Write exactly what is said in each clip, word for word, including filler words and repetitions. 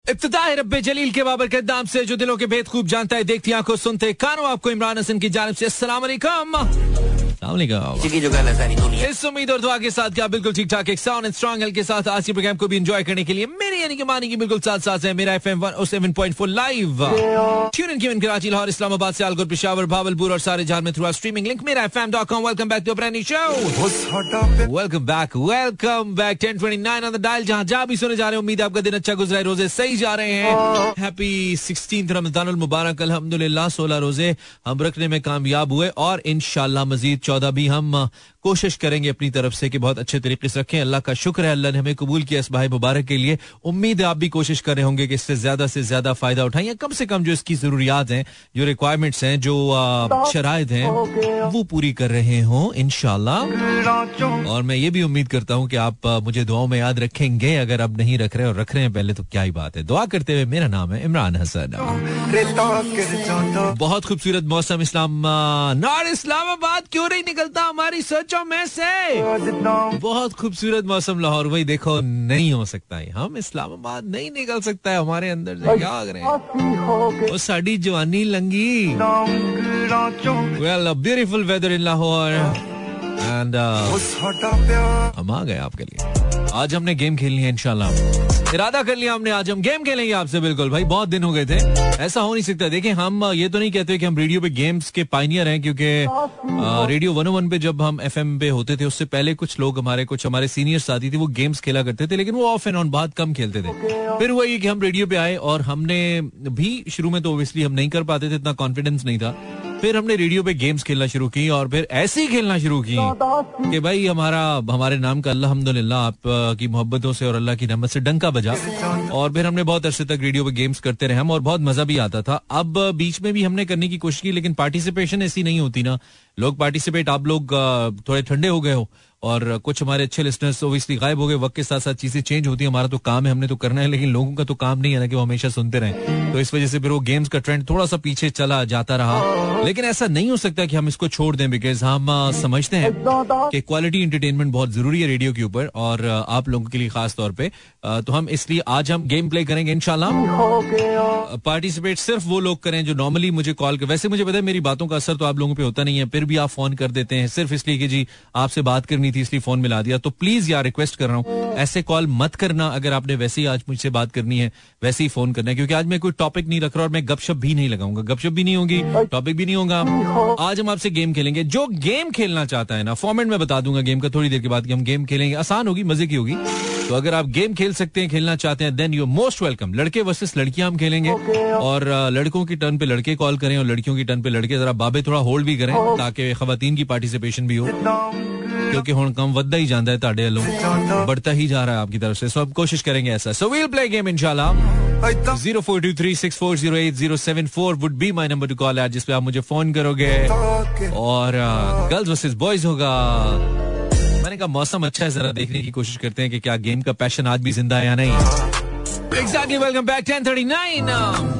इब्तिदाई रब्बे जलील के बाबरकत नाम से जो दिलों के भेद खूब जानता है, देखती आंखों सुनते कानों, आपको इमरान हसन की जानिब से अस्सलाम वालेकुम। इस उम्मीद और दुआ के साथ क्या बिल्कुल ठीक ठाक एक साउंड एंड स्ट्रांग हेल्थ के साथ आज के प्रोग्राम को भी एंजॉय करने के लिए मेरे यानी कि मानी की बिल्कुल साथ साथ है Mera FM one O seven point four live tune in given Karachi, Lahore, Islamabad, Sialkot, Peshawar, Bahawalpur और सारे जहां में through streaming link Mera FM dot com. Welcome back to a brand new show. Welcome back welcome back ten twenty nine on the dial. जहां जहां भी सुने जा रहे हैं, उम्मीद है आपका दिन अच्छा गुजरा है, रोजे सही जा रहे हैं। हैप्पी सिक्सटीन्थ रमजानुल मुबारक। अल्हम्दुलिल्लाह सोलह रोजे हम रखने में कामयाब हुए और इंशाल्लाह मजीद चौदह भी हम कोशिश करेंगे अपनी तरफ से कि बहुत अच्छे तरीके से रखें। अल्लाह का शुक्र है, अल्लाह ने हमें कबूल किया इस माह मुबारक के लिए। उम्मीद है आप भी कोशिश कर रहे होंगे कि इससे ज्यादा से ज्यादा फायदा उठाएं, या कम से कम जो इसकी जरूरियात हैं, जो रिक्वायरमेंट्स हैं, जो शराइत हैं, वो पूरी कर रहे हों इंशाल्लाह। और मैं ये भी उम्मीद करता हूं कि आप मुझे दुआओं में याद रखेंगे। अगर अब नहीं रख रहे और रख रहे हैं पहले, तो क्या ही बात है। दुआ करते हुए मेरा नाम है इमरान हसन। बहुत खूबसूरत मौसम इस्लाम नॉर इस्लामाबाद क्यों नहीं निकलता हमारी सोचों में से। बहुत खूबसूरत मौसम लाहौर, वही देखो नहीं हो सकता है, हम इस्लामाबाद नहीं निकल सकता है हमारे अंदर से। क्या करें, वो साड़ी जवानी लंगी। Well a beautiful weather in Lahore and हम आ गए आपके लिए। आज हमने गेम खेलनी है इंशाल्लाह, इरादा कर लिया हमने, आज हम गेम खेलेंगे आपसे। बिल्कुल भाई, बहुत दिन हो गए थे, ऐसा हो नहीं सकता। देखिए हम ये तो नहीं कहते कि हम रेडियो पे गेम्स के पायनियर हैं, क्योंकि रेडियो वन ओ वन पे जब हम एफएम पे होते थे, उससे पहले कुछ लोग हमारे कुछ हमारे सीनियर साथी थे, वो गेम्स खेला करते थे, लेकिन वो ऑफ एंड ऑन बहुत कम खेलते थे। फिर वही कि हम रेडियो पे आए और हमने भी शुरू में तो ऑब्वियसली हम नहीं कर पाते थे, इतना कॉन्फिडेंस नहीं था। फिर हमने रेडियो पे गेम्स खेलना शुरू की और फिर ऐसे ही खेलना शुरू की कि भाई हमारा हमारे नाम का अल्हम्दुलिल्लाह आप की मोहब्बतों से और अल्लाह की रहमत से डंका बजा। और फिर हमने बहुत अरसे तक रेडियो पे गेम्स करते रहे हम, और बहुत मजा भी आता था। अब बीच में भी हमने करने की कोशिश की, लेकिन पार्टिसिपेशन ऐसी नहीं होती ना। लोग पार्टिसिपेट, आप लोग थोड़े ठंडे हो गए हो और कुछ हमारे अच्छे लिसनर्स ओब्वियसली गायब हो गए। वक्त के साथ साथ चीजें चेंज होती है, हमारा तो काम है, हमने तो करना है, लेकिन लोगों का तो काम नहीं है ना कि वो हमेशा सुनते रहें। तो इस वजह से फिर वो गेम्स का ट्रेंड थोड़ा सा पीछे चला जाता रहा। लेकिन ऐसा नहीं हो सकता कि हम इसको छोड़ दें, बिकॉज हम समझते हैं कि क्वालिटी एंटरटेनमेंट बहुत जरूरी है रेडियो के ऊपर, और आप लोगों के लिए खास तौर पे। तो हम इसलिए आज हम गेम प्ले करेंगे इंशाल्लाह। पार्टिसिपेट सिर्फ वो लोग करें जो नॉर्मली मुझे कॉल कर, वैसे मुझे पता है मेरी बातों का असर तो आप लोगों पे होता नहीं है, फिर भी आप फोन कर देते हैं सिर्फ इसलिए कि जी आपसे बात करनी थी इसलिए फोन मिला दिया। तो प्लीज यार रिक्वेस्ट कर रहा हूँ, ऐसे कॉल मत करना। अगर आपने वैसे ही आज मुझसे बात करनी है, वैसे ही फोन करना है, क्योंकि आज मैं कोई टॉपिक नहीं रख रहा और मैं गपशप भी नहीं लगाऊंगा। गपशप भी नहीं होगी, टॉपिक भी नहीं होगा। आज हम आपसे गेम खेलेंगे। जो गेम खेलना चाहता है ना, फॉर्मेट में बता दूंगा गेम का थोड़ी देर के बाद कि हम गेम खेलेंगे। आसान होगी, मजे की होगी। तो अगर आप गेम खेल सकते हैं, खेलना चाहते हैं, देन यू मोस्ट वेलकम। लड़के वर्सेस लड़कियां हम खेलेंगे, और लड़कों की टर्न पे लड़के कॉल करें और लड़कियों की टर्न पे लड़के। जरा बाबे थोड़ा होल्ड भी करें ताकि खवातीन की पार्टिसिपेशन भी हो, क्योंकि हुण कम वधदा ही जाता है, ताड़े वालों बढ़ता ही जा रहा है आपकी तरफ से। सो अब कोशिश करेंगे ऐसा। सो वील प्ले गेम इंशाल्लाह। Zero four two three six four zero eight zero seven four would be my number to call at, जिस पे आप मुझे फोन करोगे। और गर्ल्स वर्सेस बॉयज होगा। मैंने कहा मौसम अच्छा है, जरा देखने की कोशिश करते हैं कि क्या गेम का पैशन आज भी जिंदा है या नहीं। Exactly, welcome back ten thirty nine.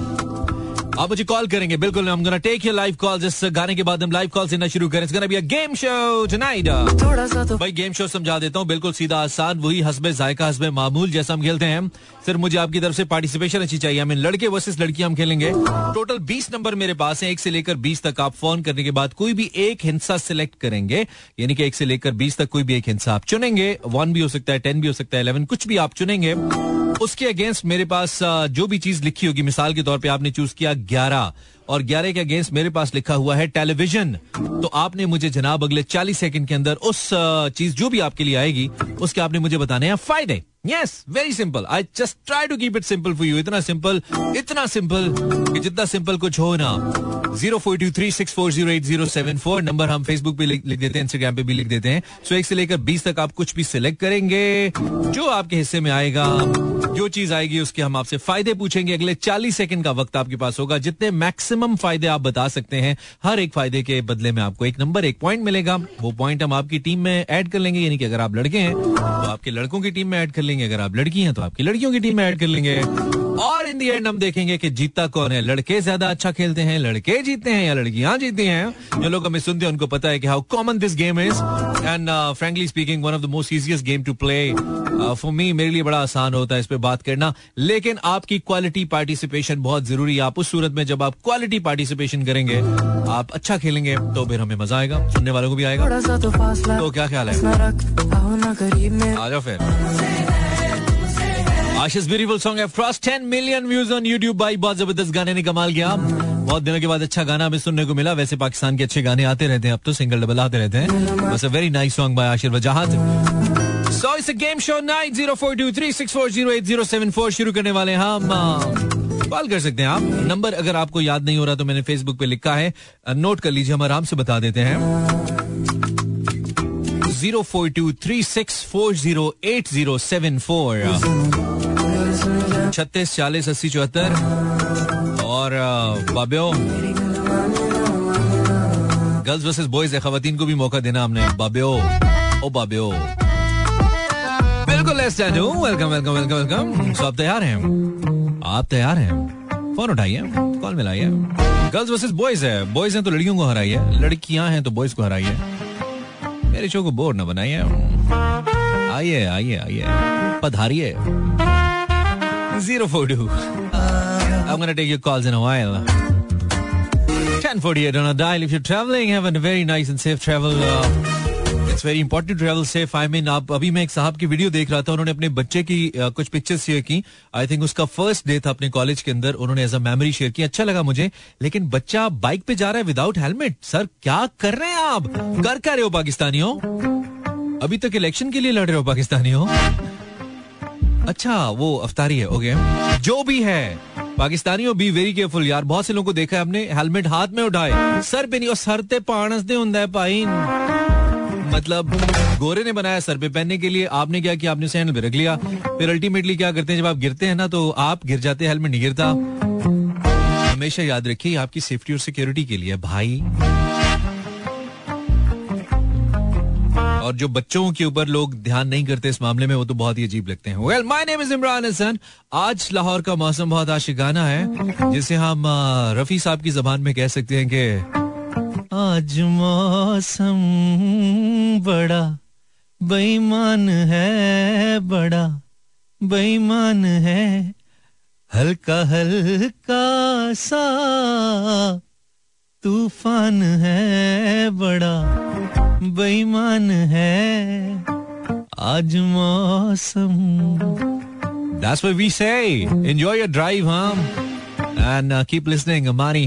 आप मुझे कॉल करेंगे, बिल्कुल। I'm gonna take your live calls। जिस गाने के बाद हम लाइव कॉल देना शुरू करें। It's gonna be a game show tonight। थोड़ा सा तो भाई गेम शो समझा देता हूँ, बिल्कुल सीधा आसान, वही हस्बे जायका हस्बे मामूल जैसा हम खेलते हैं। सिर्फ मुझे आपकी तरफ से पार्टिसिपेशन अच्छी चाहिए। हमें लड़के वर्सेस लड़कियां हम खेलेंगे। टोटल बीस नंबर मेरे पास है, एक से लेकर बीस तक। आप फोन करने के बाद कोई भी एक हिस्सा सिलेक्ट करेंगे, यानी कि एक से लेकर बीस तक कोई भी एक हिस्सा आप चुनेंगे। वन भी हो सकता है, टेन भी हो सकता है, इलेवन, कुछ भी आप चुनेंगे। उसके अगेंस्ट मेरे पास जो भी चीज लिखी होगी, मिसाल के तौर पे आपने चूज किया ग्यारह, और ग्यारह के अगेंस्ट मेरे पास लिखा हुआ है टेलीविजन, तो आपने मुझे जनाब अगले चालीस सेकंड के अंदर उस चीज जो भी आपके लिए आएगी उसके आपने मुझे बताने हैं फायदे। Yes, very simple. I just try to keep it simple for you. इतना सिंपल, इतना सिंपल कि जितना सिंपल कुछ हो ना। Zero four two three six four zero eight zero seven four number हम फेसबुक पे लिख देते हैं, इंस्टाग्राम पे भी लिख देते हैं। सो एक से लेकर बीस तक आप कुछ भी सिलेक्ट करेंगे, जो आपके हिस्से में आएगा, जो चीज आएगी उसके हम आपसे फायदे पूछेंगे। अगले चालीस सेकंड का वक्त आपके पास होगा। जितने मैक्सिमम फायदे आप बता सकते हैं, हर एक फायदे के बदले में आपको एक नंबर, एक पॉइंट मिलेगा। वो पॉइंट हम आपकी टीम में ऐड कर लेंगे, यानी कि अगर आप लड़के हैं तो आपके लड़कों की टीम में ऐड कर लेंगे, अगर आप लड़की हैं तो आपकी लड़कियों की टीम में ऐड कर लेंगे। और इन द एंड हम देखेंगे कि जीतता कौन है. लड़के ज्यादा अच्छा खेलते हैं, लड़के जीतते हैं या लड़कियां जीतती हैं. जो लोग हमें सुनते हैं उनको पता है कि how common this game is. And frankly speaking one of the most easiest game to play for me. मेरे लिए बड़ा आसान होता है इस पे बात करना, लेकिन आपकी क्वालिटी पार्टिसिपेशन बहुत जरूरी है. आप उस सूरत में जब आप क्वालिटी पार्टिसिपेशन करेंगे, आप अच्छा खेलेंगे, तो फिर हमें मजा आएगा, सुनने वालों को भी आएगा. तो क्या ख्याल है? आ जाओ फिर. आशीष ब्यूटीफुल सॉन्ग है, cross ten million views on YouTube भाई. बहुत जबरदस्त गाने ने कमाल किया. बहुत दिनों के बाद अच्छा गाना हमें सुनने को मिला. वैसे पाकिस्तान के अच्छे गाने आते रहते हैं, अब तो सिंगल डबल आते रहते हैं. बस a very nice song by Ashir Wajahat. So it's a game show nine zero four two three six four zero eight zero seven four. शुरू करने वाले हैं हम. कॉल कर सकते हैं आप. नंबर अगर आपको याद नहीं हो रहा तो मैंने फेसबुक पे लिखा है, नोट कर लीजिए, हम आराम से बता देते हैं. Zero four two three six four zero eight zero seven four, छत्तीस चालीस अस्सी चौहत्तर. और बाबियो, गर्ल्स वर्सेस बॉयज है, खवातीन को भी मौका देना हमने. बाबियो, ओ बाबियो, बिल्कुल. Welcome welcome welcome welcome. So आप तैयार हैं? आप तैयार हैं? फोन उठाइए, कॉल मिलाइए. गर्ल्स वर्सेस बॉयज है. बॉयज हैं तो लड़कियों को हराइए, लड़कियां हैं तो बॉयज को हराइए. मेरे शो को बोर न बनाइए. आइए आइए आइए, पधारिए. Zero four two. I'm gonna take your calls in a while. ten forty-eight on a dial. If you're traveling, have a very nice and safe travel. Uh, It's very important to travel safe. I mean, आप अभी मैं एक साहब की video देख रहा था, उन्होंने अपने बच्चे की uh, कुछ पिक्चर्स शेयर की. आई थिंक उसका फर्स्ट डे था अपने कॉलेज के अंदर. उन्होंने एज अ मेमोरी शेयर की. अच्छा लगा मुझे. लेकिन बच्चा बाइक पे जा रहा है विदाउट हेलमेट. सर क्या कर रहे हैं आप? कर क्या रहे हो पाकिस्तानियों? अभी तक इलेक्शन के लिए लड़ रहे हो पाकिस्तानियों? अच्छा, वो अफ्तारी है. ओके, जो भी है पाकिस्तानियों, बी वेरी केयरफुल यार. बहुत से लोगों को देखा है हमने, हेलमेट हाथ में उठाए, सर पे नहीं. और सर ते पानस दे हुंदा है भाई. मतलब गोरे ने बनाया सर पे पहनने के लिए. आपने क्या किया? आपने उसे हैंडल पे रख लिया. फिर अल्टीमेटली क्या करते हैं, जब आप गिरते हैं ना तो आप गिर जाते हैं, हेलमेट नहीं गिरता. हमेशा याद रखिए, आपकी सेफ्टी और सिक्योरिटी के लिए भाई. और जो बच्चों के ऊपर लोग ध्यान नहीं करते इस मामले में, वो तो बहुत ही अजीब लगते हैं. Well, my name is Imran Hasan. आज लाहौर का मौसम बहुत आशिकाना है, जिसे हम रफी साहब की जबान में कह सकते हैं कि आज मौसम बड़ा बेईमान है, बड़ा बेईमान है. हल्का हल्का सा तूफान है, बड़ा बेईमान है आज मौसम. That's what we say. Enjoy your drive, huh? And uh, keep listening, Amani.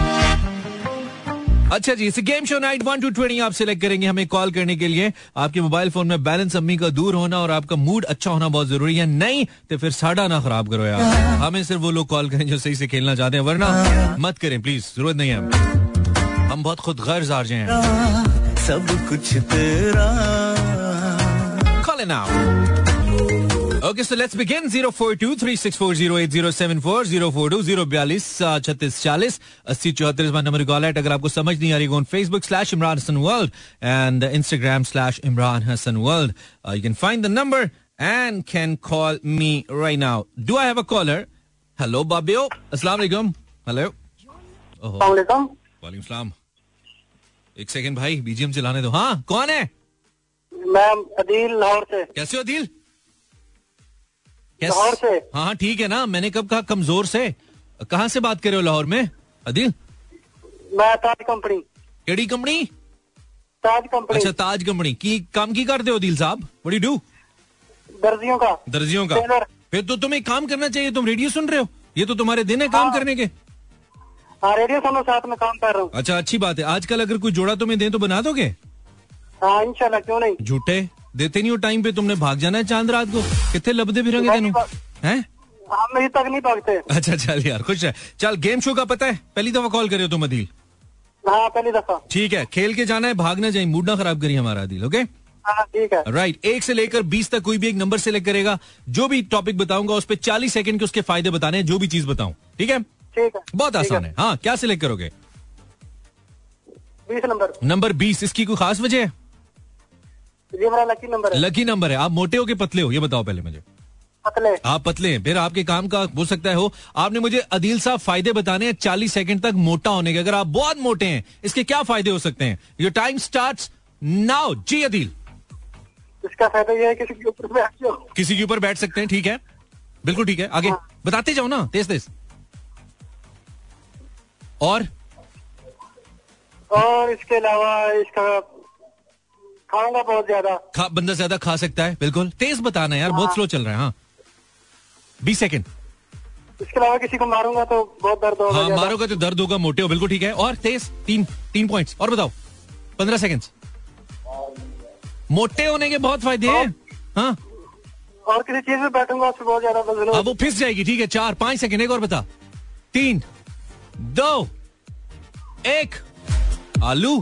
अच्छा जी, इस game show night one to twenty आप सिलेक्ट करेंगे हमें कॉल करने के लिए. आपके मोबाइल फोन में बैलेंस अम्मी का दूर होना और आपका मूड अच्छा होना बहुत जरूरी है. नहीं तो फिर साड़ा ना खराब करो यार. हमें सिर्फ वो लोग कॉल करें जो सही से खेलना चाहते हैं, वरना मत करें प्लीज. जरूरत नहीं है, हम बहुत खुद गर्ज आ जाए हैं. सब कुछ तेरा. Call it now. Okay, so let's begin. zero four two three six four zero eight zero seven four zero four two zero बयालीस छत्तीस चालीस अस्सी चौहत्तर इस नंबर कॉल है. अगर आपको समझ नहीं आ रही, go on Facebook slash Imran Hassan World and Instagram slash Imran Hassan World. Uh, you can find the number and can call me right now. Do I have a caller? Hello, Babio. Assalamu alaikum. Hello. अस्सलाम वालेकुम. वालेकुम सलाम. एक second भाई, BGM चलाने दो. हाँ, कौन है? मैं अदील लाहौर से. कैसे हो अदील? लाहौर से. हाँ हाँ ठीक है ना. मैंने कब कहा कमजोर से? कहाँ से बात कर रहे हो लाहौर में अदील? मैं ताज कंपनी. केड़ी कंपनी? ताज कंपनी. अच्छा, ताज कंपनी की काम की करते हो अदील साहब? What do? दर्जियों का. दर्जियों का. फिर तो तुम्हें काम करना चाहिए. तुम रेडियो सुन रहे हो, ये तो तुम्हारे दिन है काम हाँ. करने के. हाँ, रेडियो सुनो, साथ में काम कर रहा हूँ. अच्छा, अच्छी बात है. आजकल अगर कोई जोड़ा तुम्हें दे तो बना दोगे? हाँ इंशाल्लाह, क्यों नहीं. झूठे देते नहीं हो टाइम पे. तुमने भाग जाना है चांद रात को. कितने लबदे फिरेंगे तेनू हैं? हम अभी तक नहीं भागते. अच्छा चल यार, खुश है. चल, गेम शो का पता है, पहली दफा कॉल कर रहे हो तुम अदील? हाँ, पहली दफा. ठीक है, खेल के जाना है, भागना चाहिए. मूड ना खराब करिए हमारा अदील. ओके, हाँ ठीक है. राइट. एक से लेकर बीस तक कोई भी एक नंबर सेलेक्ट करेगा. जो भी टॉपिक बताऊंगा उस पर चालीस सेकंड के उसके फायदे बताने हैं, जो भी चीज बताऊं. ठीक है? ठीक है. बहुत आसान है. हाँ, क्या सिलेक्ट करोगे? बीस नंबर. नंबर बीस. इसकी कोई खास वजह है? ये मेरा लकी नंबर है. लकी नंबर है. आप मोटे हो के पतले हो, ये बताओ पहले मुझे. पतले। आप पतले हैं, फिर आपके काम का हो सकता है हो। आपने मुझे अदील साहब फायदे बताने हैं चालीस सेकंड तक मोटा होने के। अगर आप बहुत मोटे हैं इसके क्या फायदे हो सकते हैं? Your time starts now. जी अदील। इसका फायदा ये है किसी के ऊपर बैठ जाओ। किसी के ऊपर बैठ सकते हैं, ठीक है, बिल्कुल ठीक है। आगे हाँ। बताते जाओ ना तेज तेज। और और इसके अलावा इसका खाऊंगा बहुत ज्यादा। खा बंदा ज्यादा खा सकता है, बिल्कुल तेज बताना यार, बहुत स्लो चल रहा है। हाँ बीस सेकंड। इसके अलावा किसी को मारूंगा तो बहुत दर्द होगा। हाँ मारोगे तो दर्द होगा, मोटे हो, बिल्कुल ठीक है। और तेज तीन तीन पॉइंट्स और बताओ। पंद्रह सेकंड। मोटे होने के बहुत फायदे हैं। हाँ और किसी चीज में बैठूंगा उससे बहुत ज्यादा वजन हाँ होगा। वो फिस जाएगी, ठीक है। चार पांच सेकंड, एक और बता। तीन दो एक। आलू।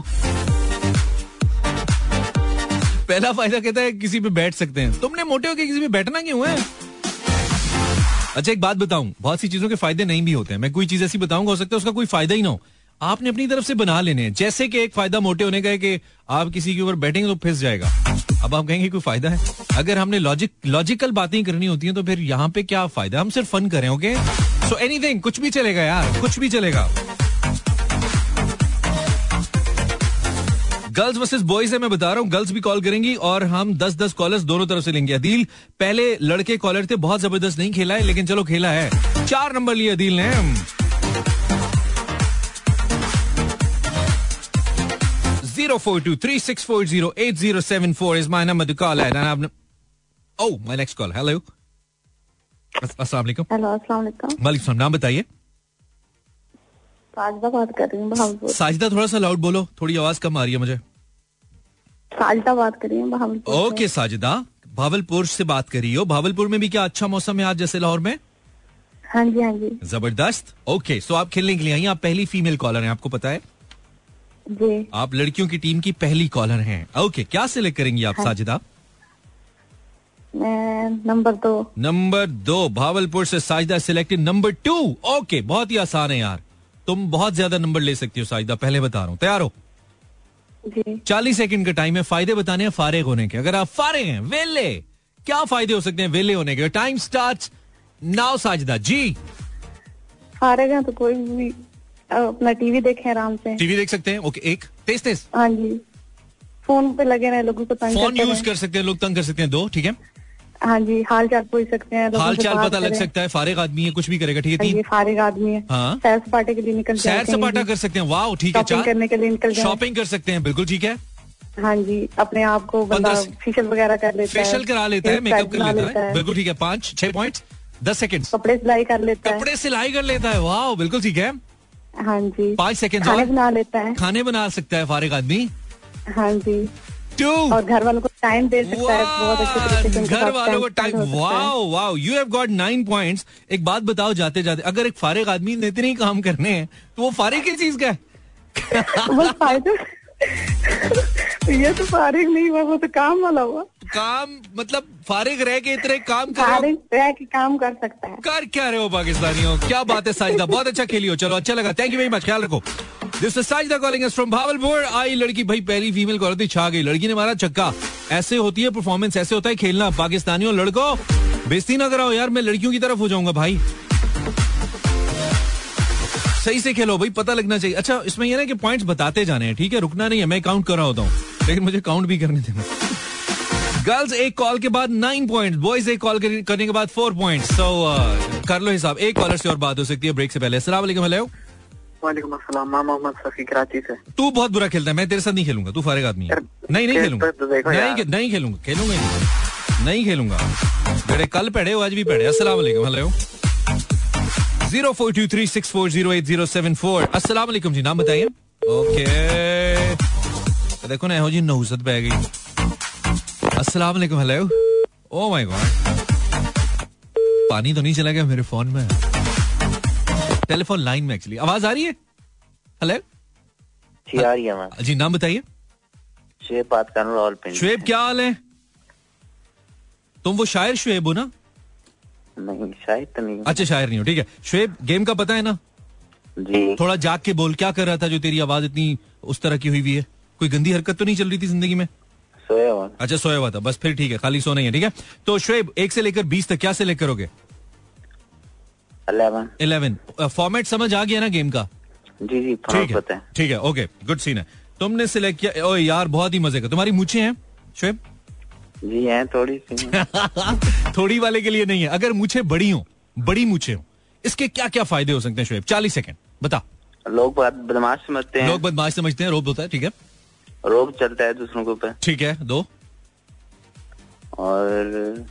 पहला फायदा कहता है किसी पे बैठ सकते हैं। तुमने मोटे होके किसी पे बैठना क्यों है? अच्छा एक बात बताऊं, बहुत सी चीजों के फायदे नहीं भी होते हैं। मैं कोई चीज ऐसी बताऊंगा हो सकता है उसका कोई फायदा ही ना हो, आपने अपनी तरफ से बना लेने हैं। जैसे कि एक फायदा मोटे होने का है कि आप किसी के ऊपर बैठेंगे तो फिस जाएगा। अब आप कहेंगे कोई फायदा है? अगर हमने लॉजिक लॉजिकल बातें करनी होती हैं तो फिर यहाँ पे क्या फायदा? हम सिर्फ फन करें, ओके? सो एनीथिंग, कुछ भी चलेगा यार, कुछ भी चलेगा। गर्ल्स वर्सेस बॉयज है, मैं बता रहा हूँ। गर्ल्स भी कॉल करेंगी और हम दस दस कॉलर्स दोनों तरफ से लेंगे। अदील पहले लड़के कॉलर थे, बहुत जबरदस्त नहीं खेला है, लेकिन चलो खेला है। चार नंबर लिए अदील ने। Zero four two three six four zero eight zero seven four is my number to call at. Oh my next call. Hello, अस्सलाम वालेकुम। हेलो, अस्सलाम वालेकुम। वालेकुम सलाम। नाम बताइए। साजिदा बात कर रही हूँ बहावलपुर। साजिदा थोड़ा सा लाउड बोलो, थोड़ी आवाज कम आ रही है मुझे। साजिदा बात कर रही हूँ बहावलपुर। ओके साजिदा, भावलपुर से बात करी हो। भावलपुर में भी क्या अच्छा मौसम है आज जैसे लाहौर में? हाँ जी हाँ जी। जबरदस्त। ओके सो आप खेलने के लिए आई, आप पहली फीमेल कॉलर हैं, आपको पता है? जी। आप लड़कियों की टीम की पहली कॉलर हैं। ओके क्या सिलेक्ट करेंगी आप? हाँ। साजिदा मैं नंबर दो। नंबर दो, भावलपुर से Sajida selected number two. Okay बहुत ही आसान है यार, तुम बहुत ज्यादा नंबर ले सकती हो साजिदा, पहले बता रहा हूँ। तैयार हो? जी। चालीस सेकंड का टाइम है, फायदे बताने हैं फारिग होने के। अगर आप फारिग हैं, वेले, क्या फायदे हो सकते हैं वेले होने के? Time starts now Sajida. जी। फारिग हैं तो कोई भी अपना टीवी देखें आराम से। टीवी देख सकते हैं, ओके। एक तेज तेज। हाँ जी। फोन पे लगे रहे, लोगों को तंग फोन करते यूज रहे। कर सकते हैं लोग, तंग कर सकते हैं। दो, ठीक है। हाँ जी, हाल चाल पूछ सकते हैं, लोगों हाल से चाल बात पता लग करें। सकता है, फारिग आदमी है, कुछ भी करेगा, ठीक है। हाँ जी, तीन, फारिग आदमी है। हाँ। सैर सपाटे के लिए निकल सैर जाते हैं। सपाटा कर सकते हैं, वाह ठीक है। शॉपिंग चार, करने के लिए निकल जाए। शॉपिंग कर सकते हैं, बिल्कुल ठीक है। हाँ जी, अपने आप को बंदा पंद्रह- फेशियल वगैरह कर लेता है। फेशियल करा लेता है, हेयर मेकअप स्टाइल कर बना लेता है, बिल्कुल ठीक है। पांच छह पॉइंट दस सेकंड। कपड़े सिलाई कर लेता है। कपड़े सिलाई कर लेता है, वाह बिल्कुल ठीक है। हाँ जी। पांच सेकंड खाने और। बना लेता है। खाने बना सकता है फारिग आदमी। हाँ जी। टू, और घर वालों को टाइम दे सकता है बहुत अच्छे तरीके से। उनके घर साथ वालों को time टाइम, spend हो सकता है। Wow wow, you have got nine points. एक बात बताओ जाते जाते, अगर एक फारिग आदमी ने इतने ही काम करने हैं तो वो फारिग किस चीज का है? बस फायदा ये तो फारिग नहीं हुआ, वो तो काम वाला हुआ। काम मतलब फारिग रह के इतने काम करो, फारिग रह के काम कर सकता है। कर क्या रहे हो पाकिस्तानियों? क्या बात है साजिदा, बहुत अच्छा खेली हो। चलो अच्छा लगा, थैंक यू वेरी मच, ख्याल रखो। This is Sajida calling us from Bahawalpur. आई लड़की भाई, पहली फीमेल कॉलर थी, छा गई। लड़की ने मारा छक्का। ऐसे होती है परफॉर्मेंस, ऐसे होता है खेलना। पाकिस्तानियों लड़कों बेइज्जती ना कराओ यार, मैं लड़कियों की तरफ हो जाऊंगा भाई। सही से खेलो भाई, पता लगना चाहिए। अच्छा इसमें ये ना कि पॉइंट्स बताते जाने हैं, ठीक है, रुकना नहीं है। मैं काउंट कर रहा होता हूँ, लेकिन मुझे काउंट भी करने देना। गर्ल्स एक कॉल के बाद नाइन पॉइंट, बॉयज एक कॉल करने के बाद फोर पॉइंट। सो कर लो हिसाब। एक कॉलर से और बात हो सकती है ब्रेक से पहले। अस्सलाम वालेकुम। हेलो। वालेकुम अस्सलाम। मैं मोहम्मद सफी कराची से। तू बहुत बुरा खेलता है, मैं तेरे साथ नहीं खेलूंगा, तू फारिग आदमी है। नहीं नहीं खेलूंगा, नहीं नहीं खेलूंगा, खेलूंगा नहीं, नहीं खेलूंगा। बेटे कल पढ़े हो, आज भी पढ़े। अस्सलाम वालेकुम। Hello. Zero four two three six four zero eight zero seven four. अस्सलाम वालेकुम जी, नाम बताइए। ओके तो देखो ना, जी नहुसत पै गई। अस्सलाम वालेकुम। हेलो। ओ माय गॉड, पानी तो नहीं चला गया मेरे फोन में, टेलीफोन लाइन में एक्चुअली। आवाज आ रही है? हेलो जी आ रही है। मैं जी, नाम बताइए। शुएब बात कर रहा हूँ। शुएब क्या हाल है? तुम वो शायर शुएब हो ना? नहीं शायद तो नहीं। अच्छा शायर नहीं हो, ठीक है। शुएब गेम का पता है ना? जी। थोड़ा जाग के बोल, क्या कर रहा था जो तेरी आवाज इतनी उस तरह की हुई हुई है? कोई गंदी हरकत तो नहीं चल रही थी जिंदगी में? सोया हुआ। अच्छा सोया हुआ था, बस फिर ठीक है, खाली सोना ही है, ठीक है। तो शुएब एक से लेकर बीस तक क्या सिलेक्ट करोगे? इलेवन। इलेवन। फॉर्मेट समझ आ गया ना गेम का? जी जी ठीक है, ठीक है, ओके, गुड सीन है। तुमने सिलेक्ट किया, ओ यार बहुत ही मजे का। तुम्हारी मूछें हैं शुएब? जी है, थोड़ी सी। थोड़ी वाले के लिए नहीं है, अगर मूछें बड़ी हो, बड़ी मूछें हो, इसके क्या क्या फायदे हो सकते हैं शुएब? चालीस सेकंड बता। लोग बदमाश समझते हैं। लोग बदमाश समझते हैं, रोब होता है, ठीक है। रोब चलता है दूसरों के ऊपर, ठीक है। दो और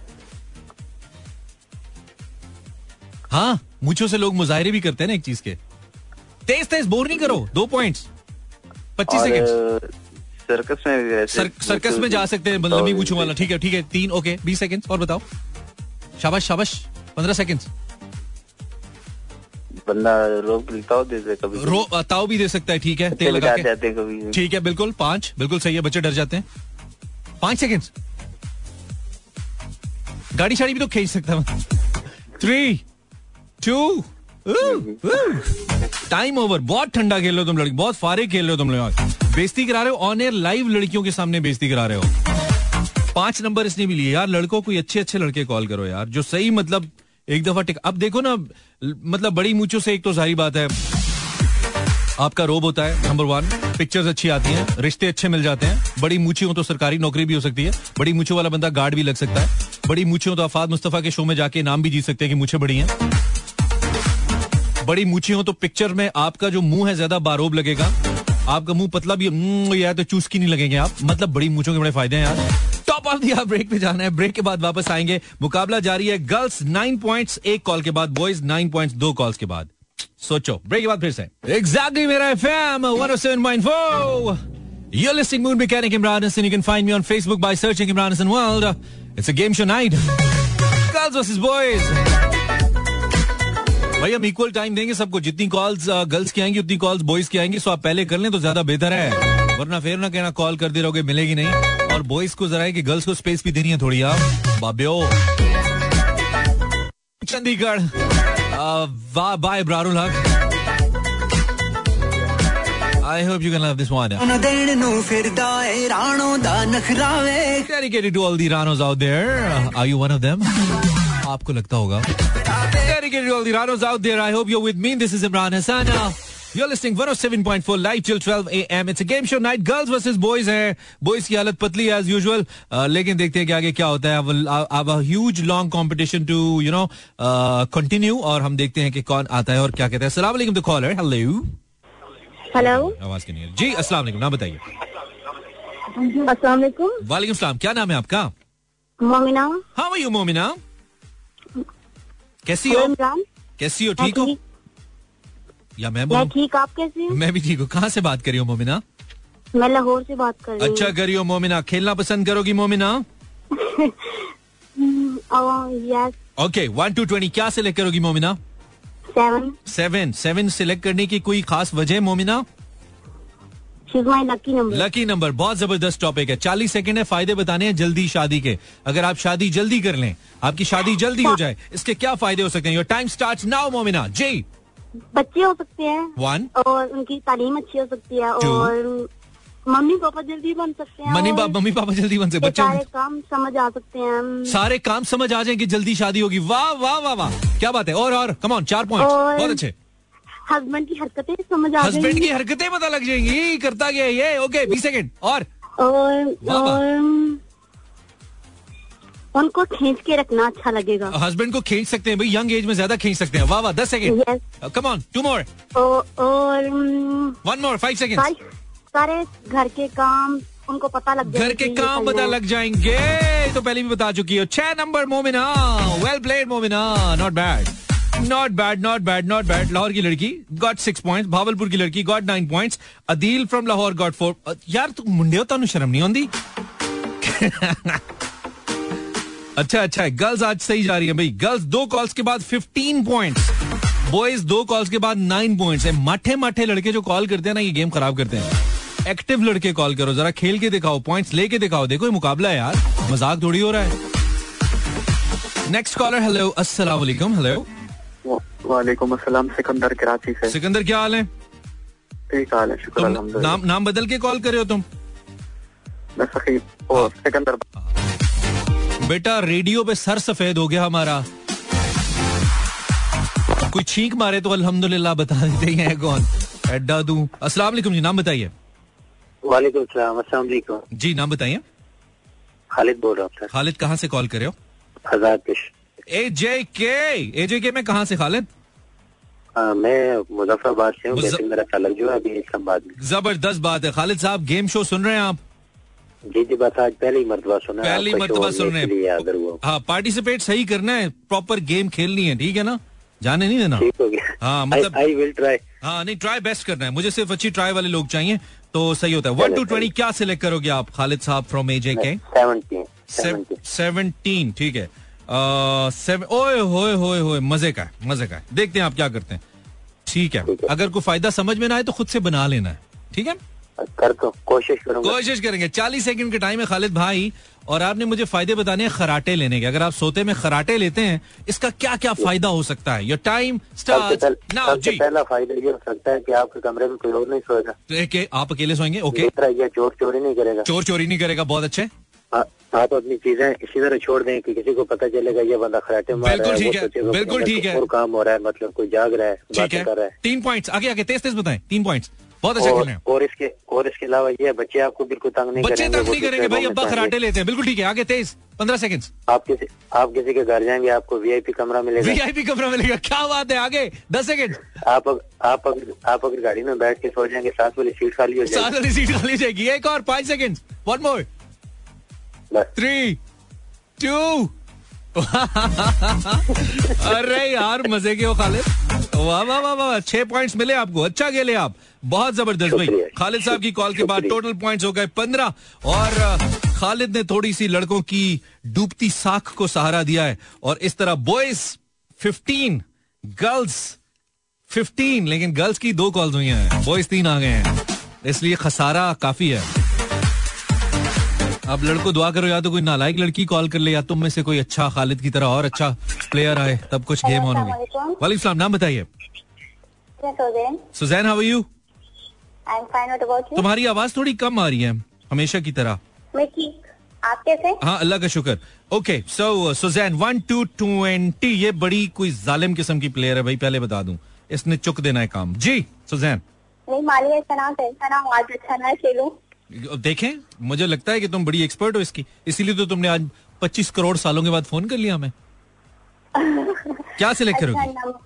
हाँ, मूछों से लोग मुजाहरे भी करते हैं ना एक चीज के। तेज तेज बोर नहीं करो। दो पॉइंट्स, पच्चीस सेकंड। सर्कस में भी सर, सर्कस में जा सकते हैं लंबी मूछों वाला, ठीक है, ठीक है। तीन, ओके, बीस सेकंड और बताओ। शाबाश शाबाश, पंद्रह सेकंड। बंदा रोब ताव दे दे कभी, रो ताव भी दे सकता है, ठीक है, तेल लगा के जाते हैं कभी, ठीक है, बिल्कुल। पांच, बिल्कुल सही है, बच्चे डर जाते हैं। पांच सेकंड। गाड़ी शाड़ी भी तो खींच सकता है। Three two, time over. बहुत ठंडा खेल रहे हो तुम लड़की, बहुत फारे खेल रहे हो तुम लोग। बेइज्जती करा रहे हो ऑन एयर, लाइव लड़कियों के सामने बेइज्जती करा रहे हो। पांच नंबर इसने भी लिए यार। लड़कों को अच्छे अच्छे लड़के कॉल करो यार, जो सही मतलब एक दफा टिक। अब देखो ना, मतलब बड़ी मूंछों से एक तो जाहिर बात है आपका रोब होता है, नंबर वन, पिक्चर्स अच्छी आती हैं, रिश्ते अच्छे मिल जाते हैं। बड़ी मूंछी हो तो सरकारी नौकरी भी हो सकती है, बड़ी मूंछों वाला बंदा गार्ड भी लग सकता है, बड़ी मूंछी हो तो आफाद मुस्तफा के शो में जाके नाम भी जीत सकते हैं कि मूंछें बड़ी हैं। बड़ी मूंछी हो तो पिक्चर में आपका जो मुंह है ज्यादा बारोब लगेगा, आपका मुंह पतला भी यार तो चूसकी नहीं लगेंगे आप। मतलब बड़ी मूंछों के बड़े फायदे हैं यार। टॉप ऑफ द ब्रेक पे जाना है, ब्रेक के बाद वापस आएंगे। मुकाबला जारी है, गर्ल्स नाइन पॉइंट्स एक कॉल के बाद, बॉयज नाइन पॉइंट्स दो कॉल्स के बाद। सोचो, ब्रेक के बाद फिर से exactly Mera FM one O seven point four. You're listening Moon Mechanic Imran Hassan. You can find me on Facebook by searching Imran Hassan World. It's a game show night. Girls versus boys. भाई हम equal time देंगे सबको, जितनी calls girls की आएंगी उतनी calls boys की आएंगी, सो आप पहले कर लें तो ज्यादा बेहतर है, वरना फिर ना कहना कॉल करते रहोगे मिलेगी नहीं। और बॉयज को जरा है कि गर्ल्स को स्पेस भी देनी है थोड़ी। आप बाब्यो चंडीगढ़ वाह बाय इब्रारुल हक। I hope you can love this one. Dedicated to all the Ranos out there. Are you one of them? आपको लगता होगा। Dedicated to all the Ranos out there. I hope you're with me. This is Imran Hassan. You're listening one oh seven point four live till twelve a m. It's a game show night. Girls versus boys है। Boys की हालत पतली है as usual. Uh, लेकिन देखते हैं कि आगे क्या होता है। I have a huge long competition to you know uh, continue और हम देखते हैं कि कौन आता है और क्या कहता है। अस्सलाम वालेकुम द कॉलर। हेलो हेलो, आवाज क्यों नहीं है जी? अस्सलाम वालेकुम, नाम बताइए। अस्सलाम वालेकुम। वालेकुम सलाम, क्या नाम है आपका? मोमिना। हाँ वही मोमिना, कैसी हो? कैसी हो, ठीक हो? या मैं बोलूं? मैं ठीक, आप कैसे हो? मैं भी ठीक हूँ। कहाँ से बात कर रही हो मोमिना? मैं लाहौर से बात कर रही हूँ। अच्छा कर रही हो मोमिना। खेलना पसंद करोगी Momina? Yes. Okay, one to twenty क्या सिलेक्ट करोगी Momina? Seven. Seven seven select करने की कोई खास वजह Momina? Lucky number. Lucky number, बहुत जबरदस्त टॉपिक है। चालीस सेकंड है, फायदे बताने हैं जल्दी शादी के। अगर आप शादी जल्दी कर लें, आपकी शादी जल्दी हो जाए, इसके क्या फायदे हो सकते हैं? Your time starts now Momina. जी, बच्चे हो सकते हैं, वन, और उनकी तालीम अच्छी हो सकती है, और मम्मी पापा जल्दी बन सकते हैं। मम्मी पापा मम्मी पापा जल्दी बन सकते हैं, सारे काम समझ आ सकते हैं। सारे काम समझ आ जाएंगे, जल्दी शादी होगी। वाह वाह वाह वाह, क्या बात है। और और कम ऑन, चार पॉइंट, बहुत अच्छे। हस्बैंड की हरकतें समझ आ जाएंगी। हस्बैंड की हरकतें पता लग जाएंगी, करता क्या है ये। ओके, बीस सेकंड और और, और उनको खींच के रखना अच्छा लगेगा। हस्बैंड को खींच सकते हैं भाई, यंग एज में ज्यादा खींच सकते हैं। वाह वाह, दस second, come on, two more, और वन मोर, फाइव सेकंड। सारे घर के काम उनको पता लग जाएंगे, घर के काम पता लग जाएंगे। तो पहले भी बता चुकी हो। छह number Momina, well played Momina, not bad not bad not bad not bad. Lahore की लड़की गॉट सिक्स पॉइंट्स, भावलपुर की लड़की got nine points, Adeel from Lahore got four. यार तू मुंडे हो, तानू शर्म नहीं आंदी? अच्छा अच्छा, गर्ल्स आज सही जा रही है भाई। गर्ल्स दो कॉल्स के बाद फिफ्टीन पॉइंट्स, बॉयज दो कॉल्स के बाद नाइन पॉइंट्स है। माठे माठे लड़के जो कॉल करते हैं ना, ये गेम खराब करते हैं। एक्टिव लड़के कॉल करो, जरा खेल के दिखाओ, पॉइंट्स लेके दिखाओ। देखो ये मुकाबला है यार, मजाक थोड़ी हो रहा है। नेक्स्ट कॉलर, हेलो, अस्सलाम वालेकुम। हेलो, वालेकुम अस्सलाम, सिकंदर कराची से। सिकंदर क्या हाल है? ठीक हाल है, शुक्र अल्हम्दुलिल्लाह। नाम नाम बदल के कॉल कर रहे हो तुम? सिकंदर। बेटा रेडियो पे सर सफेद हो गया हमारा, कोई छींक मारे तो अल्हम्दुलिल्लाह बता देते हैं कौन। एड्डा दूं। अस्सलाम वालेकुम जी, नाम बताइए। वालेकुम सलाम, अस्सलाम वालेकुम जी, नाम बताइए। खालिद बोल रहा हूँ सर। खालिद कहाँ से कॉल कर रहे हो? आजाद पेश। ए जे के ए जे के में कहाँ से खालिद? आ, मैं मुजफ्फराबाद से हूँ, मुज़- मेरा ताल्लुक जो है अभी इस्लामाबाद में। जबरदस्त बात है। खालिद साहब गेम शो सुन रहे हैं आप? जी जी, बस आज पहली मरतबा सुना। पहली आपका मरतबा शो सुन रहे के लिए हैं। अगर वो हाँ, पार्टिसिपेट सही करना है, प्रॉपर गेम खेलनी है, ठीक है ना? जाने नहीं देना। ठीक हो गया। हाँ, मतलब आई विल ट्राई। हाँ नहीं, ट्राई बेस्ट करना है, मुझे सिर्फ अच्छी ट्राई वाले लोग चाहिए तो सही होता है। वन टू ट्वेंटी क्या सिलेक्ट करोगे आप खालिद साहब फ्रॉम एजे के? सेवनटीन। सेवनटीन, ठीक है। सेवन, ओए होए होए होए, मजे का है, मजे का है। देखते हैं आप क्या करते हैं। ठीक है, अगर कोई फायदा समझ में ना आए तो खुद से बना लेना है, ठीक है? कर तो कोशिश करूंगा। कोशिश करेंगे। चालीस सेकंड का टाइम है खालिद भाई, और आपने मुझे फायदे बताने हैं खराटे लेने के। अगर आप सोते में खराटे लेते हैं, इसका क्या क्या फायदा हो सकता है? योर टाइम स्टार्ट नाउ जी। पहला फायदा ये हो सकता है कि आपके कमरे में कोई और नहीं सोएगा। तो आप अकेले सोएंगे? ओके। दूसरा ये चोर चोरी नहीं करेगा। चोर चोरी नहीं करेगा, बहुत अच्छे। आ, आप अपनी चीजें इसी तरह छोड़ दें कि किसी को पता चलेगा ये बंदा खराटे मार रहा है। बिल्कुल ठीक है, वो सोचेगा बिल्कुल ठीक है। और काम हो रहा है, मतलब कोई जाग रहा है, ठीक बातें कर रहा है। है। तीन पॉइंट्स आगे आगे तेज तेज बताएं। तीन पॉइंट्स बहुत अच्छा और, खेले हैं। और इसके और इसके अलावा ये बच्चे आपको बिल्कुल तंग नहीं बच्चे करेंगे। तक वो नहीं करेंगे भाई, अब्बा खराटे लेते हैं। बिल्कुल ठीक है, आगे तेज। पंद्रह सेकंड। आप किसी आप किसी के घर जाएंगे, आपको वीआईपी कमरा मिलेगा। वीआईपी कमरा मिलेगा, क्या बात है। आगे दस सेकंड। आप अग, आप अगर आप अगर गाड़ी में बैठ के सो जाएंगे, साथ वाली सीट खाली हो जाएगी। साथ वाली सीट खाली जाएगी। एक और पांच सेकंड। One more. बस थ्री टू। अरे यार मजे के हो खालिद, वाह वाह वाह वाह, छह पॉइंट्स मिले आपको, अच्छा खेले आप, बहुत जबरदस्त भाई। खालिद साहब की कॉल के बाद टोटल पॉइंट्स हो गए पंद्रह, और खालिद ने थोड़ी सी लड़कों की डूबती साख को सहारा दिया है, और इस तरह बॉयज फिफ्टीन, गर्ल्स फिफ्टीन, लेकिन गर्ल्स की दो कॉल्स हुई हैं, बॉयज तीन आ गए हैं, इसलिए खसारा काफी है। अब लड़को दुआ करो, या तो कोई नालायक लड़की कॉल कर ले, या तुम में से कोई अच्छा खालिद की तरह और अच्छा प्लेयर आए, तब कुछ गेम ऑन होगी। वालेकुम सलाम, नाम बताइए। Suzanne, how are you? I am fine, what about you? तुम्हारी आवाज थोड़ी कम आ रही है हमेशा की तरह। मैं ठीक, आप कैसे? हाँ अल्लाह का शुक्र। Okay so Suzanne, one to twenty, ये बड़ी कोई जालिम किस्म की प्लेयर है भाई, पहले बता दूं, इसने चुक देना है काम। जी सुजैन। नहीं मालिया, सना सना आज अच्छा ना खेलूं। देखें, मुझे लगता है कि तुम बड़ी एक्सपर्ट हो इसकी, इसीलिए तो तुमने आज पच्चीस करोड़ सालों के बाद फोन कर लिया हमें। क्या सिलेक्ट करोगी?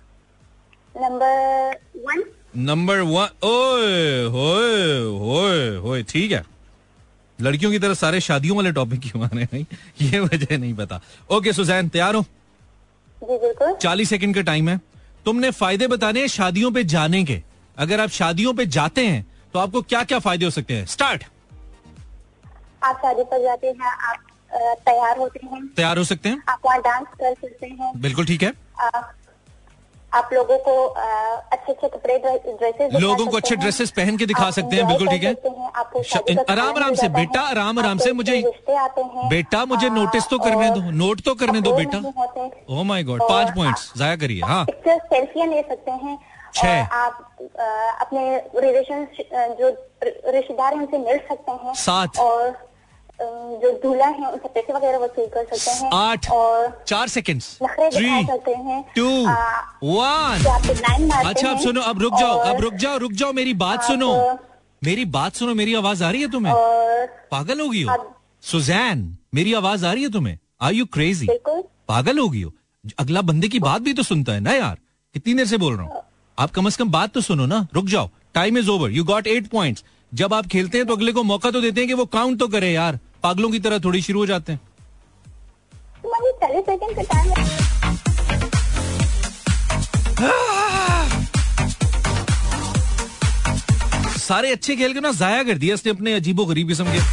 Number one. Number one. ओए होए होए होए, ठीक है। लड़कियों की तरह सारे शादियों वाले टॉपिक क्यों आ रहे हैं, ये वजह नहीं पता। ओके सुजैन, तैयार हो? जी बिल्कुल। चालीस सेकंड का टाइम है। तुमने फायदे बताने हैं शादियों पे जाने के। अगर आप शादियों पे जाते हैं तो आपको क्या क्या फायदे हो सकते हैं? स्टार्ट। आप शादी पर जाते हैं, आप अ, तैयार होते हैं, तैयार हो सकते हैं, आप वहाँ डांस कर सकते हैं। बिल्कुल ठीक है। आ, आप लोगों को अच्छे अच्छे कपड़े, ड्रेसेस, लोगों को अच्छे ड्रेसेस पहन के दिखा सकते हैं, बिल्कुल ठीक है। आराम आराम से बेटा, आराम आराम से, मुझे बेटा मुझे नोटिस तो करने दो, नोट तो करने दो बेटा। ओह माय गॉड, पांच पॉइंट्स जाया करिए। हाँ, सेल्फियां ले सकते हैं। छह। आप आ, अपने रिलेशन जो रिश्तेदार हैं उनसे मिल सकते हैं। सात। और आ, जो दूल्हा है उनसे पैसे वगैरह वसूल कर सकते हैं। आठ। और चार सेकंड्स। नखरे थ्री दिखा सकते हैं। Two one. अच्छा अब सुनो, अब रुक जाओ, अब रुक जाओ, रुक जाओ, मेरी बात सुनो, मेरी बात सुनो, मेरी आवाज आ रही है तुम्हें? पागल हो गई हो सुजैन? मेरी आवाज आ रही है तुम्हें? Are you crazy? पागल हो गई हो? अगला बंदे की बात भी तो सुनता है ना यार, कितनी देर से बोल रहा हूँ, आप कम से कम बात तो सुनो ना। रुक जाओ, time is over, you got eight points. जब आप खेलते हैं तो अगले को मौका तो देते हैं कि वो काउंट तो करे यार, पागलों की तरह थोड़ी शुरू हो जाते हैं। चालीस सेकंड का टाइम है। सारे अच्छे खेल के ना जाया कर दिया इसने अपने अजीबो गरीब किस्म के।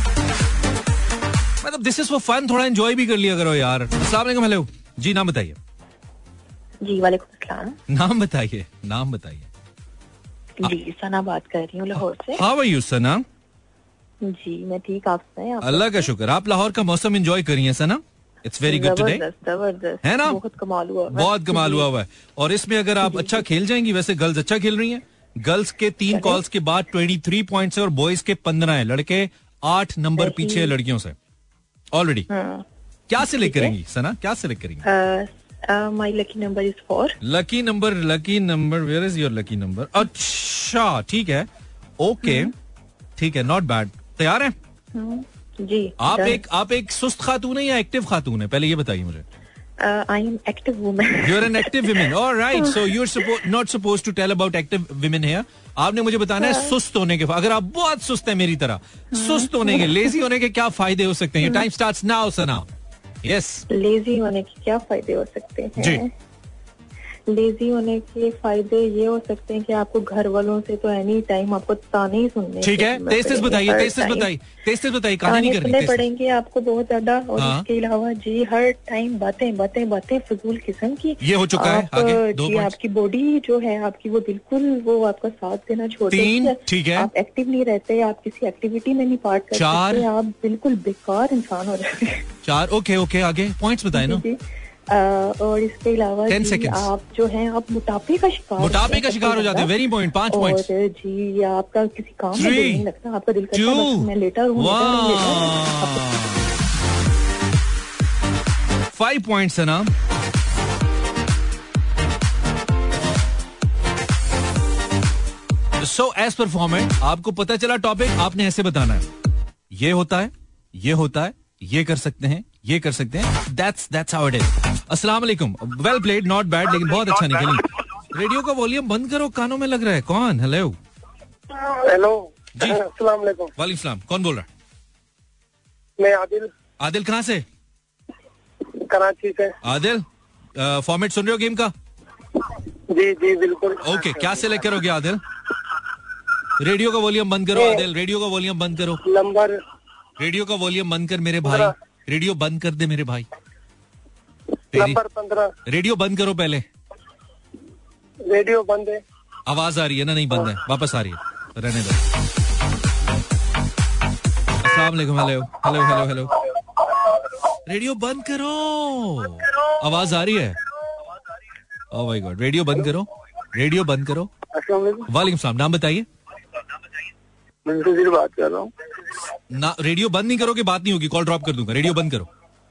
मतलब दिस इज फॉर फन, थोड़ा एंजॉय भी कर लिया करो यार। अस्सलाम वालेकुम। हेलो जी, नाम बताइए। जी वालेकुम सलाम। नाम बताइए, नाम बताइए। जी सना बात कर रही हूँ लाहौर से। How are you Sana? जी मैं ठीक, आप सुनाएं? अल्लाह का शुक्र। आप लाहौर का मौसम एंजॉय करिए Sana, it's very good today. जबरदस्त है ना, बहुत कमाल हुआ, बहुत कमाल हुआ हुआ है। और इसमें अगर आप अच्छा खेल जाएंगी, वैसे गर्ल्स अच्छा खेल रही हैं, गर्ल्स के तीन कॉल्स के बाद ट्वेंटी थ्री पॉइंट्स है और बॉयज के पंद्रह है। लड़के आठ नंबर पीछे है लड़कियों से ऑलरेडी। क्या सिलेक्ट करेंगी सना, क्या सिलेक्ट करेंगी? My lucky number is four. Lucky number, lucky number, where is your lucky number? अच्छा ठीक है, ओके ठीक है, नॉट बैड। तैयार है? जी। आप एक आप एक सुस्त खातून है या एक्टिव खातून है, पहले ये बताइए मुझे। I am active woman. You are an active woman, alright. So you are not supposed to tell about active women here. आपने मुझे बताना है सुस्त होने के, अगर आप बहुत सुस्त है मेरी तरह, सुस्त होने के, लेजी होने के क्या फायदे हो सकते हैं? Time starts now Sana. Yes, lazy होने के क्या फायदे हो सकते हैं? जी। लेजी होने के फायदे ये हो सकते हैं कि आपको घर वालों से तो एनी टाइम आपको ताने ही सुनने। ठीक है, तेज तेज बताइए, तेज तेज बताइए, तेज तेज बताइए, कहानी नहीं करनी, सुनने पड़ेंगे आपको बहुत ज्यादा। और हाँ। इसके अलावा जी हर टाइम बातें बातें बातें फजूल किस्म की। ये हो चुका है, आगे दो जी, आपकी बॉडी जो है आपकी वो बिल्कुल वो आपका साथ देना छोड़ देती है। ठीक है, आप एक्टिव नहीं रहते, आप किसी एक्टिविटी में नहीं पार्ट कर सकते, आप बिल्कुल बेकार इंसान हो जाते हैं। चार, ओके ओके, आगे पॉइंट्स बताए ना। आ, और इसके अलावा जी, आप जो हैं आप मोटापे का शिकार मोटापे का शिकार हो जाते हैं। वेरी पॉइंट, पांच पॉइंट। और जी आपका किसी काम में दिल नहीं लगता, आपका दिल करता है बस मैं लेटा रहूं, लेटा रहूं। फाइव पॉइंट्स है ना। सो एज पर फॉर्मेट आपको पता चला टॉपिक, आपने ऐसे बताना है, ये होता है, ये होता है, ये कर सकते हैं, ये कर सकते हैं। That's that's how it is. अस्सलाम वालेकुम, वेल प्लेड, नॉट बैड, लेकिन बहुत अच्छा नहीं खेली। रेडियो का वॉल्यूम बंद करो, कानों में लग रहा है। कौन? हेलो हेलो जी, अस्सलाम वालेकुम। वालेकुम सलाम। कौन बोल रहा है? मैं आदिल। आदिल कहाँ से? कराची से। आदिल, फॉर्मेट सुन रहे हो गेम का? जी जी बिल्कुल। ओके, क्या सिलेक्ट करोगे आदिल? रेडियो का वॉल्यूम बंद करो आदिल, रेडियो का वॉल्यूम बंद करो। नंबर, रेडियो का वॉल्यूम बंद कर मेरे भाई, रेडियो बंद कर दे मेरे भाई। नंबर पंद्रह। रेडियो बंद करो पहले। रेडियो बंद है। आवाज आ रही है ना? नहीं बंद है, वापस आ रही है, रहने दो। अस्सलाम वालेकुम, hello hello hello hello. Radio बंद करो, आवाज आ रही है। ओह माय गॉड, रेडियो बंद करो, रेडियो बंद करो। अस्सलाम वालेकुम। वालेकुम सलाम, नाम बताइए। मुंतजिर बात कर रहा हूँ। ना, रेडियो बंद नहीं करोगे बात नहीं होगी, कॉल ड्रॉप कर दूंगा। रेडियो बंद करो।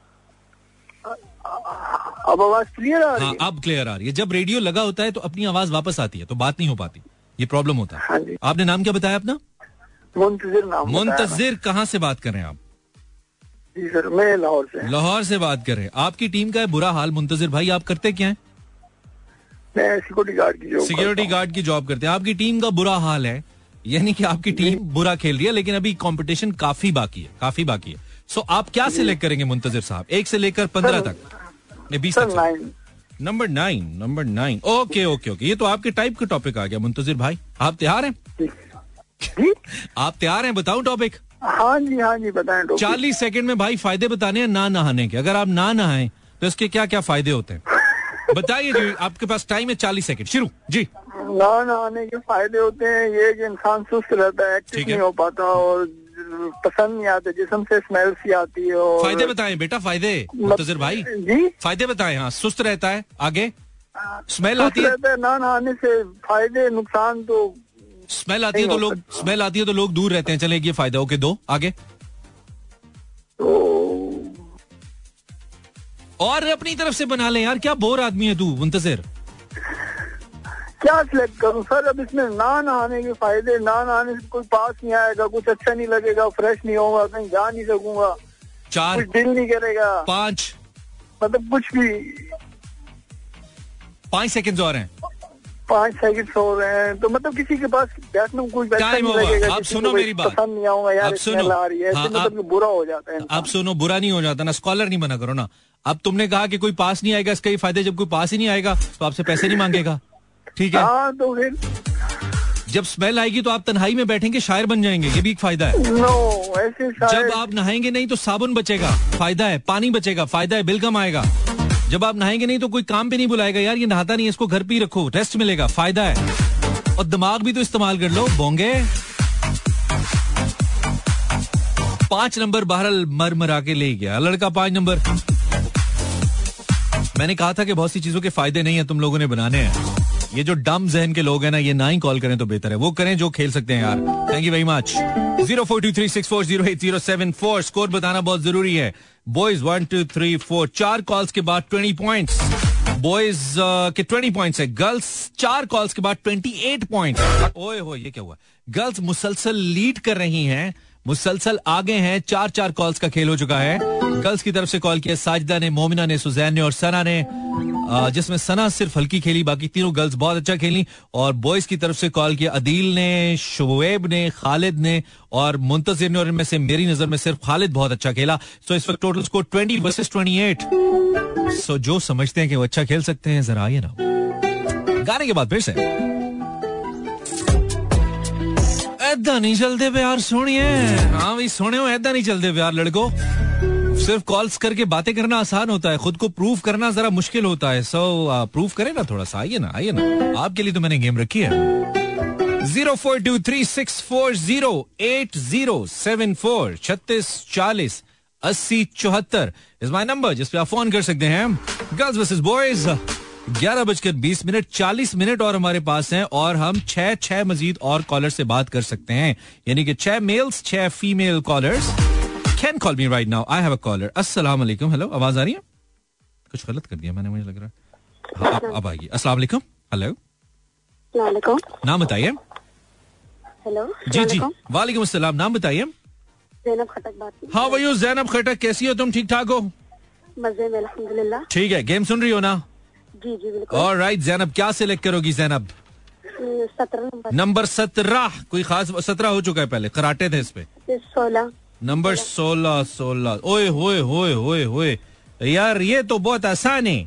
अब आवाज क्लियर आ रही है? हाँ, अब क्लियर आ रही है। जब रेडियो लगा होता है तो अपनी आवाज वापस आती है, तो बात नहीं हो पाती, ये प्रॉब्लम होता है। हाँ जी। आपने नाम क्या बताया अपना? मुंतजिर नाम। मुंतजिर, कहाँ से बात कर रहे हैं आप? जी सर, मैं लाहौर से। लाहौर से बात कर रहे हैं। आपकी टीम का है बुरा हाल। मुंतजिर भाई, आप करते क्या हैं? मैं सिक्योरिटी गार्ड की जॉब सिक्योरिटी गार्ड की जॉब करते हैं। आपकी टीम का बुरा हाल है, यानी कि आपकी टीम बुरा खेल रही है, लेकिन अभी कंपटीशन काफी बाकी है, काफी बाकी है। सो so, आप क्या सिलेक्ट करेंगे मुंतजिर साहब? एक से लेकर पंद्रह तक, बीस तक। Number nine, number nine. Okay okay okay, ये तो आपके टाइप का टॉपिक आ गया मुंतजिर भाई। आप तैयार हैं? आप तैयार हैं? बताऊं टॉपिक? हाँ जी हाँ जी बताएं। चालीस सेकंड में भाई फायदे बताने हैं ना नहाने के। अगर आप ना नहाएं तो इसके क्या क्या फायदे होते हैं बताइए जी। आपके पास टाइम है चालीस सेकंड, शुरू जी। ना नहाने के फायदे होते हैं ये कि इंसान सुस्त रहता है, एक्टिव नहीं हो पाता और पसंद नहीं आते, जिस्म से स्मेल सी आती है। और फायदे बताएं बेटा, फायदे मुंतजिर भाई जी, फायदे बताएं। हाँ, सुस्त रहता है, आगे स्मेल आती है, रहता है ना नहाने से। फायदे नुकसान तो स्मेल आती है तो लोग स्मेल आती है तो लोग दूर रहते हैं। चले, ये फायदा। ओके, दो, आगे। तो और अपनी तरफ से बना ले यार, क्या बोर आदमी है तू मुंतजिर। क्या सिलेक्ट करूं सर? अब इसमें ना नहाने के फायदे, ना नहाने से कोई पास नहीं आएगा, कुछ अच्छा नहीं लगेगा, फ्रेश नहीं होगा, कहीं जा नहीं सकूंगा, चार, कुछ दिल नहीं करेगा, पांच, मतलब कुछ भी। पांच सेकंड और हैं, पांच सेकंड हो रहे हैं, तो मतलब किसी के पास बैठने में कुछ अच्छा नहीं लगेगा। आप सुनो मेरी बात, पसंद नहीं आऊंगा यार, स्मेल आ रही है, हाँ, मतलब आप, बुरा हो जाता है। आप सुनो, बुरा नहीं हो जाता ना, स्कॉलर नहीं बना करो ना। अब तुमने कहा कि कोई पास नहीं आएगा, इसका ही फायदे, जब कोई पास ही नहीं आएगा तो आपसे पैसे नहीं मांगेगा, ठीक है? हाँ, तो फिर जब स्मेल आएगी तो आप तन्हाई में बैठेंगे, शायर बन जाएंगे, ये भी एक फायदा है। नो, ऐसे जब आप नहाएंगे नहीं तो साबुन बचेगा, फायदा है। पानी बचेगा, फायदा है, बिल कम आएगा। जब आप नहाएंगे नहीं तो कोई काम पे नहीं बुलाएगा, यार ये नहाता नहीं है, इसको घर पे ही रखो, रेस्ट मिलेगा, फायदा है। और दिमाग भी तो इस्तेमाल कर लो, बोंगे। पांच नंबर बहरल मर मरा के ले गया लड़का, पांच नंबर। मैंने कहा था कि बहुत सी चीजों के फायदे नहीं है, तुम लोगों ने बनाने हैं। ये जो डम जहन के लोग हैं ना, ये ना ही कॉल करें तो बेहतर है, वो करें जो खेल सकते हैं यार. Thank you very much. Zero four two three six four zero eight zero seven four. Score बताना बहुत जरूरी है. Boys one two three four, चार कॉल्स के बाद ट्वेंटी पॉइंट्स. बॉयज के ट्वेंटी पॉइंट्स है. गर्ल्स चार कॉल्स के बाद ट्वेंटी एट पॉइंट्स. ओए हो, ये क्या हुआ? गर्ल्स मुसलसल लीड कर रही हैं, मुसलसल आगे हैं. चार चार कॉल्स का खेल हो चुका है. गर्ल्स की तरफ से कॉल किया साजिदा ने, मोमिना ने, सुजैन ने और सना ने, जिसमें सना सिर्फ हल्की खेली, बाकी तीनों गर्ल्स बहुत अच्छा खेली. और बॉयज की तरफ से कॉल किया अदील ने, शुएब ने, खालिद ने और मुंतजिर ने, और इनमें से मेरी नजर में सिर्फ खालिद बहुत अच्छा खेला. सो इस वक्त total score twenty versus twenty eight. So जो समझते हैं कि वो अच्छा खेल सकते हैं, जरा आइए ना गाने के बाद फिर से. ऐदा नहीं चलते प्यार सोनिए. हाँ भाई सोने हो, ऐदा नहीं चलते प्यार लड़को. सिर्फ कॉल्स करके बातें करना आसान होता है, खुद को प्रूव करना जरा मुश्किल होता है. सो प्रूव करें ना थोड़ा सा. आइए ना, आइए ना, आपके लिए तो मैंने गेम रखी है. Zero four two three six four zero eight zero seven four. छत्तीस चालीस अस्सी चौहत्तर इज माई नंबर जिस पे आप फोन कर सकते हैं. Girls versus boys. ग्यारह बजकर बीस मिनट चालीस मिनट और हमारे पास हैं, और हम छह छह मजीद और कॉलर से बात कर सकते हैं, यानी कि छह मेल्स छह female callers can call me right now. I have a caller. अस्सलाम वालेकुम. हेलो, आवाज आ रही है? कुछ गलत कर दिया मैंने, मुझे लग रहा है. हाँ, अब आएगी. अस्सलाम वालेकुम. हेलो, नाम बताइए. हेलो जी जी, वालेकुम अस्सलाम. नाम बताइए. ज़ैनब खटक बात. हाँ भैया ज़ैनब खटक, कैसी हो तुम? ठीक ठाक हो? मजे में अल्हम्दुलिल्लाह. ठीक है, गेम सुन रही हो ना? जी जी बिल्कुल. ऑलराइट ज़ैनब, क्या सिलेक्ट करोगी ज़ैनब? सत्रह नंबर. नंबर सत्रह. कोई खास? सत्रह हो चुका है, पहले कराटे थे इस पे. सोलह. नंबर सोलह. सोलह. ओए होए होए होए होए यार, ये तो बहुत आसान है.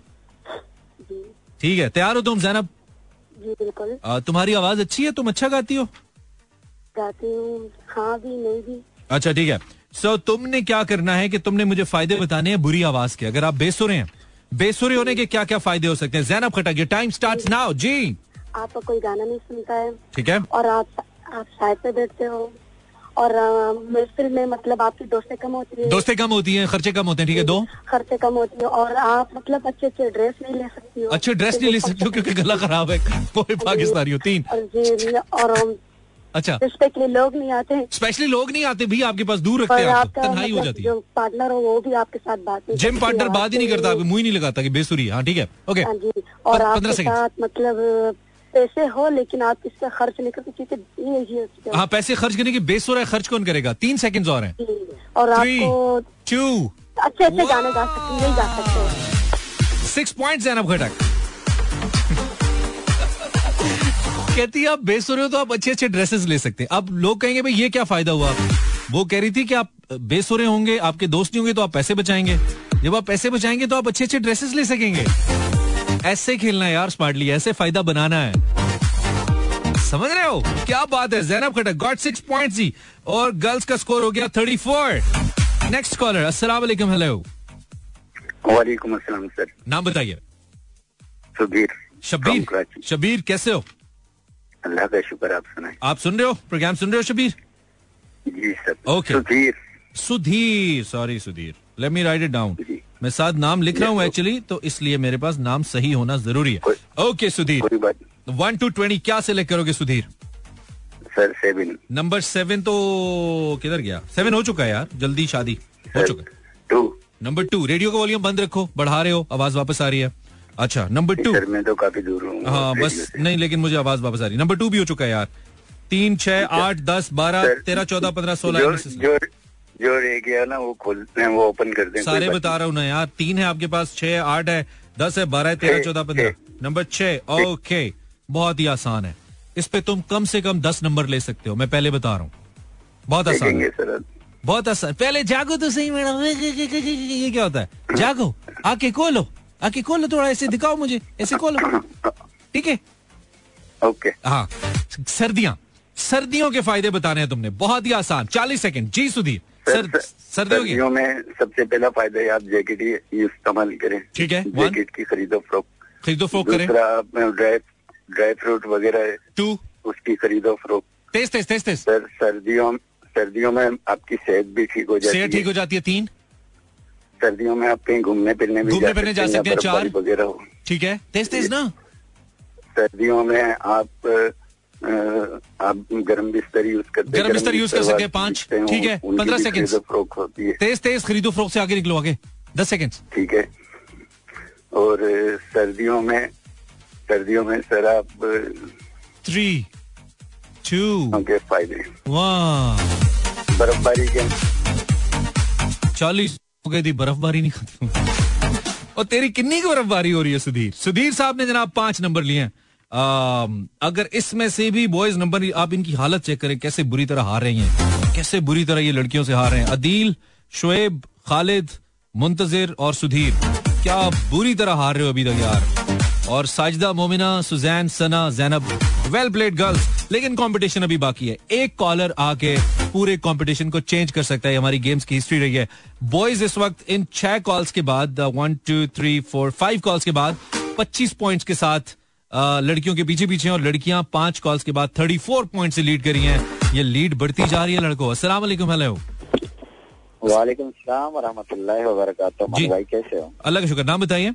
ठीक है, तैयार हो तुम ज़ैनब? जी बिल्कुल. तुम्हारी आवाज अच्छी है, तुम अच्छा गाती हो? गाती हूँ, हाँ भी नहीं भी. अच्छा ठीक है. सो so, तुमने क्या करना है कि तुमने मुझे फायदे बताने हैं बुरी आवाज के. अगर आप बेसुरे हैं, बेसुरे होने के क्या क्या फायदे हो सकते हैं? Zainab Khatak, time starts now. जी. आपका कोई गाना नहीं सुनता है. ठीक है. और आप आप साइड पे बैठते हो, और महफिल में मतलब आपकी दोस्तें कम होती है. दोस्तें कम होती हैं, खर्चे कम होते हैं. ठीक है, दो खर्चे कम होती है, और आप मतलब अच्छे अच्छे ड्रेस नहीं ले सकती हो. अच्छे ड्रेस नहीं ले सकती हो क्योंकि गला खराब है. पाकिस्तानी हो. तीन. और अच्छा, स्पेशली लोग नहीं आते. स्पेशली लोग नहीं आते भी आपके पास, दूर रखते हैं आपको, तन्हाई हो जाती है. जो पार्टनर हो वो भी आपके साथ बात नहीं. जिम पार्टनर बात ही नहीं करता, आपको मुंह ही नहीं लगाता कि बेसुरी. हाँ ठीक है, ओके. और आपके साथ मतलब पैसे हो लेकिन आप इसका खर्च नहीं करते क्योंकि हाँ, पैसे खर्च करने की बेसुरा है, खर्च कौन करेगा? तीन सेकंड्स और हैं. और आपको टू अच्छे अच्छे गाने गा सकते, नहीं गा सकते. Six point Zainab Khatak. कहती है आप बेसुरे हो तो आप अच्छे अच्छे ड्रेसेस ले सकते हैं. अब लोग कहेंगे भाई ये क्या फायदा हुआ? वो कह रही थी कि आप बेसुरे होंगे, आपके दोस्त नहीं होंगे तो आप पैसे बचाएंगे. जब आप पैसे बचाएंगे तो आप अच्छे अच्छे ड्रेसेस ले सकेंगे. ऐसे खेलना है यार स्मार्टली, ऐसे फायदा बनाना है. समझ रहे हो क्या बात है? Zainab Khatak got six point जी, और गर्ल्स का स्कोर हो गया थर्टी फोर. Next collar. अस्सलाम वालेकुम. हेलो. वालेकुम अस्सलाम सर. नाम बताइए. शबीर. शबीर. शबीर कैसे हो? अल्लाह का शुक्र. आप सुनाए? आप सुन रहे हो प्रोग्राम? सुन रहे हो शबीर? जी sir. Okay. Sudhir. Sudhir. Sorry Sudhir. Let me write it down. मैं साथ नाम लिख रहा हूँ एक्चुअली, तो इसलिए मेरे पास नाम सही होना जरूरी है. ओके सुधीर. कोई बात. वन टू ट्वेंटी क्या सिलेक्ट करोगे Sudhir? Sir seven. Number seven तो किधर गया? सेवन हो चुका है यार, जल्दी शादी हो चुका है. टू. Number two. रेडियो का वॉल्यूम बंद रखो, बढ़ा रहे हो, आवाज वापस आ रही है. अच्छा नंबर टू. सर मैं तो काफी दूर हूँ. हाँ बस नहीं, लेकिन मुझे आवाज वापस आ रही. नंबर टू भी हो चुका है यार. तीन छह आठ दस बारह तेरह चौदह पंद्रह सोलह. जो जो रह गया ना वो खोलते हैं, वो ओपन कर दें. सारे बता रहा हूँ ना यार. तीन है आपके पास, छह आठ है, दस है, बारह है, तेरह चौदह पंद्रह. नंबर छह. ओके, बहुत ही आसान है. इस पे तुम कम से कम दस नंबर ले सकते हो, मैं पहले बता रहा हूँ. बहुत आसान है, बहुत आसान. पहले जागो तो सही मैडम. ये क्या होता है? जागो, आके खोलो, आके खोलो, थोड़ा ऐसे दिखाओ मुझे, ऐसे खोलो. ठीक है, ओके. हाँ. सर्दियां, सर्दियों के फायदे बताने हैं तुमने. बहुत ही आसान. चालीस सेकंड. जी सुधीर. सर, सर्दियों में सबसे पहला फायदा है आप जैकेट ही इस्तेमाल करें. ठीक है. जैकेट की खरीदो फरोख खरीदो फरोख करें. दूसरा ड्राई ड्राई फ्रूट वगैरह. टू. उसकी खरीदो फरोख. तेज तेज तेज तेज. सर सर्दियों सर्दियों में आपकी सेहत भी ठीक हो जाती है. सेहत ठीक हो जाती है. तीन. सर्दियों में आप कहीं घूमने फिरने भी घूमने फिरने जा सकते हैं. चार वगैरह हो. ठीक है, तेज तेज ना. सर्दियों में आप आप गर्म बिस्तर यूज करते हैं, गर्म बिस्तर यूज कर सकते हैं पांच, ठीक है, पंद्रह सेकंड, तेज तेज खरीदो फरोख्त से आगे निकलो, आगे दस सेकंड, ठीक है। और सर्दियों में सर्दियों में सर आप थ्री टू के फायदे, वाह, बर्फबारी के चालीस हो गई थी, बर्फबारी नहीं खत्म। और तेरी कितनी की बर्फबारी हो रही है सुधीर? सुधीर साहब ने जनाब पांच नंबर लिए हैं। आ, अगर इसमें से भी बॉयज नंबर, आप इनकी हालत चेक करें कैसे बुरी तरह हार रही हैं, कैसे बुरी तरह ये लड़कियों से हार रहे हैं। अदील, शुएब, खालिद, मुंतजिर और सुधीर, क्या बुरी तरह हार रहे हो अभी तक यार। और Sajida, Momina, Suzanne, Sana, Zainab, well played girls. लेकिन कंपटीशन अभी बाकी है। एक कॉलर आके पूरे कंपटीशन को चेंज कर सकता है। हमारी गेम्स की हिस्ट्री रही है बॉयज इस वक्त इन छह कॉल्स के बाद, one two three four five calls के बाद पच्चीस पॉइंट्स के साथ आ, लड़कियों के पीछे पीछे, और लड़कियां पांच कॉल्स के बाद चौंतीस पॉइंट से लीड करी हैं। ये लीड बढ़ती जा रही है लड़कों। अस्सलाम वालेकुम। हेलो, वालेकुम सलाम व रहमतुल्लाहि व बरकातहू। भाई कैसे हो? अल्लाह का शुक्र। नाम बताइए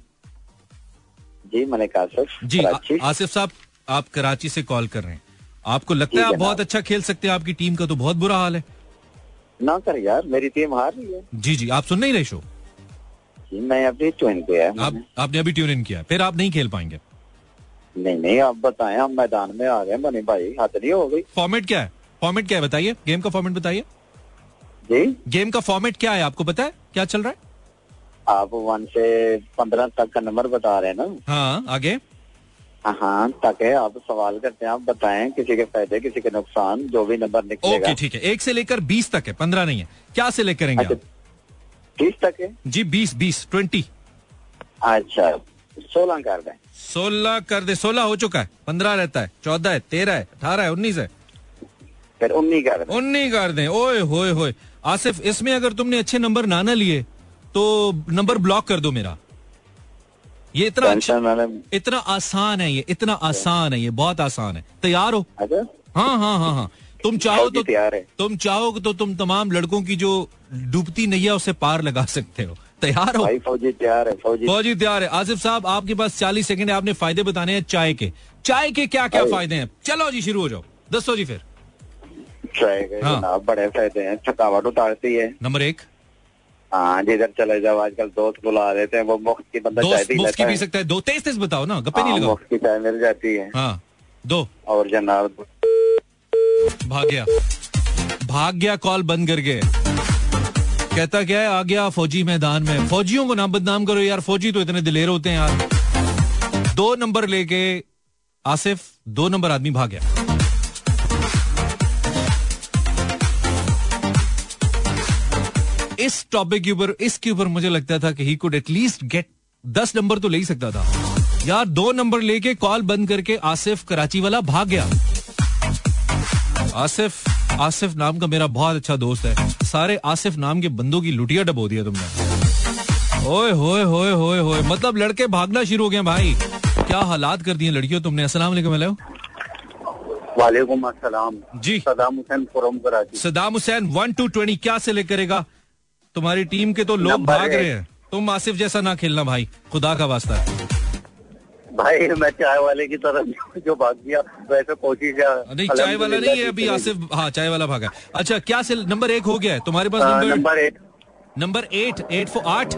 जी। मलिक आसिफ जी। आसिफ साहब, आप कराची से कॉल कर रहे हैं, आपको लगता है आप बहुत अच्छा खेल सकते हैं? आपकी टीम का तो बहुत बुरा हाल है ना सर। यार मेरी टीम हार रही है। जी जी, आप सुन नहीं रहे शो? जी मैं अभी ट्यून किया है। आप, आपने अभी ट्यून इन किया, फिर आप नहीं खेल पाएंगे। नहीं नहीं, आप बताएं, हम मैदान में आ गए मनी भाई, हद नहीं हो गई। फॉर्मेट क्या है? फॉर्मेट क्या है बताइए, गेम का फॉर्मेट बताइए जी। गेम का फॉर्मेट क्या है आपको पता है? क्या चल रहा है? आप वन से पंद्रह तक का नंबर बता रहे हैं ना? हाँ, आगे हाँ तक है। आप सवाल करते हैं, आप बताएं, किसी के फायदे किसी के नुकसान, जो भी नंबर निकलेगा। ओके ठीक है, एक से लेकर बीस तक है, पंद्रह नहीं है। क्या से लेकर करेंगे आप? बीस तक है जी, बीस बीस ट्वेंटी। अच्छा, सोलह कर दें। सोलह कर दे। सोलह हो चुका है, पंद्रह रहता है, चौदह है, तेरह है, अठारह है, उन्नीस है, फिर उन्नीस कर दें। उन्नीस कर दें। ओए होए होए आसिफ, इसमें अगर तुमने अच्छे नंबर ना ना लिए तो नंबर ब्लॉक कर दो मेरा। ये इतना अच्छा, इतना आसान है, ये इतना आसान है, ये बहुत आसान है। तैयार हो? अच्छा? हाँ हाँ हाँ हाँ तुम चाहो तो तैयार है। तुम चाहो तो तुम तमाम लड़कों की जो डूबती नैया उसे पार लगा सकते हो। तैयार हो? भाई फौजी तैयार है। फौजी फौजी तैयार है। आसिफ साहब, आपके पास चालीस सेकंड है, आपने फायदे बताने हैं चाय के। चाय के क्या क्या फायदे हैं? चलो जी, शुरू हो जाओ, दसो जी। फिर चाय के जनाब बड़े फायदे हैं। थकावट उतारती है, नंबर एक। हाँ, जिधर चले जाओ आजकल दोस्त बुला देते हैं, वो मुफ्त की बंदा चाय पी लेता है। पी सकता है। दो तेज तेज बताओ ना, गप्पे नहीं लगाओ। मुफ्त की चाय मिल जाती है। हाँ, दो। और जनाब भाग गया, भाग गया, कॉल बंद कर गए। कहता क्या है, आ गया फौजी मैदान में। फौजियों को ना बदनाम करो यार, फौजी तो इतने दिलेर होते हैं यार। दो नंबर लेके आसिफ, दो नंबर आदमी भाग गया। इस टॉपिक के ऊपर, इसके ऊपर मुझे लगता था कि ही कुड एटलीस्ट गेट दस नंबर तो ले ही सकता था यार। दो नंबर लेके कॉल बंद करके आसिफ कराची वाला भाग गया। आसिफ, आसिफ नाम का मेरा बहुत अच्छा दोस्त है। सारे आसिफ नाम के बंदों की लुटिया डबो दिया तुमने। ओए होए होए होए होए, मतलब लड़के भागना शुरू हो गए भाई। क्या हालात कर दिए लड़कियों तुमने। अस्सलाम वालेकुम। हेलो, वालेकुम अस्सलाम जी। Saddam Hussain from Karachi. Saddam Hussain, one to twenty क्या से लेकर करेगा? तुम्हारी टीम के तो लोग भाग रहे हैं। तुम आसिफ जैसा ना खेलना भाई, खुदा का वास्ता है भाई। मैं चाय वाले की तरफ जो भाग गया, वैसे कोशिश नहीं, चाय वाला नहीं है अभी आसिफ। हाँ, चाय वाला भागा। अच्छा, क्या से नंबर एक हो गया है तुम्हारे पास? Number number eight. Number eight, eight for आठ।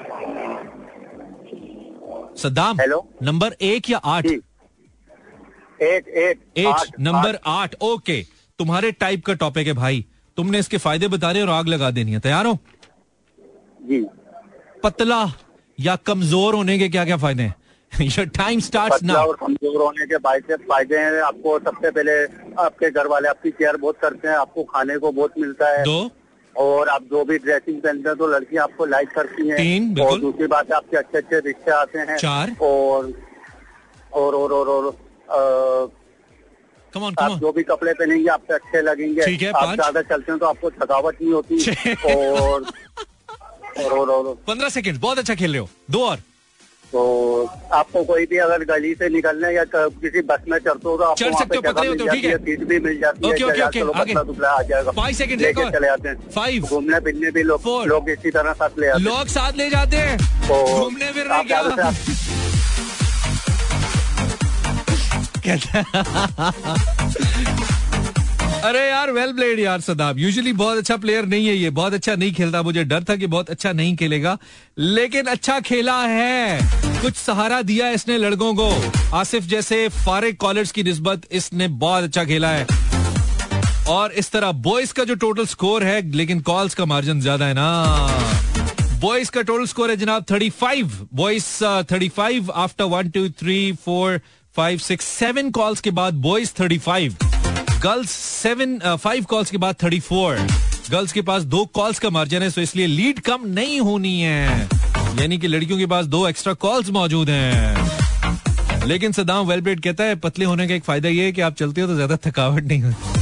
सद्दाम, हेलो, नंबर एक या आठ? एट एट एट, नंबर आठ। ओके, तुम्हारे टाइप का टॉपिक है भाई। तुमने इसके फायदे बता रहे और आग लगा देनी है। तैयार हो? जी। पतला या कमजोर होने के क्या क्या फायदे हैं? Your time starts now. और कमजोर होने के फायदे हैं, आपको सबसे पहले आपके घर वाले आपकी केयर बहुत करते हैं, आपको खाने को बहुत मिलता है। दो, और आप जो भी ड्रेसिंग पहनते हैं तो लड़कियां आपको लाइक करती हैं। तीन, और दूसरी बात है, आपके अच्छे अच्छे रिश्ते आते हैं। चार, और और और और, और आ, come on, आप come on. जो भी कपड़े पहनेंगे आपसे अच्छे लगेंगे। ठीक है, आप पाँच। ज्यादा चलते हैं तो आपको थकावट नहीं होती। और और और, और पंद्रह सेकंड, बहुत अच्छा खेल रहे हो। दो और। तो आपको कोई भी अगर गली से निकलना या किसी बस में चढ़ते हो तो आपको चढ़ सकते हो, पतले हो तो ठीक है, सीट भी मिल जाती है। ओके ओके ओके, आगे आ जाएगा। फाइव सेकंड लेके चले आते हैं। फाइव, घूमने फिरने भी लोग Four. लोग इसी तरह साथ ले आते हैं। लोग साथ ले जाते हैं तो घूमने फिरने। आप क्या ज्यादा से आप- कहता है। अरे यार वेल प्लेड यार सदाब, यूजुअली बहुत अच्छा प्लेयर नहीं है ये, बहुत अच्छा नहीं खेलता, मुझे डर था कि बहुत अच्छा नहीं खेलेगा, लेकिन अच्छा खेला है, कुछ सहारा दिया इसने लड़कों को। आसिफ जैसे फारिग कॉलर्स की निस्बत इसने बहुत अच्छा खेला है। और इस तरह बॉयज का जो टोटल स्कोर है, लेकिन कॉल्स का मार्जिन ज्यादा है ना। बॉयज का टोटल स्कोर है जनाब thirty five, boys thirty five after one two three four five six seven calls के बाद boys thirty five, girls seven five calls के बाद थर्टी फोर। गर्ल्स के पास दो कॉल्स का मार्जिन है, सो इसलिए लीड कम नहीं होनी है, यानी कि लड़कियों के पास दो एक्स्ट्रा कॉल्स मौजूद हैं। लेकिन सदाम वेलब्रेड कहता है पतले होने का एक फायदा ये है कि आप चलते हो तो ज्यादा थकावट नहीं होती।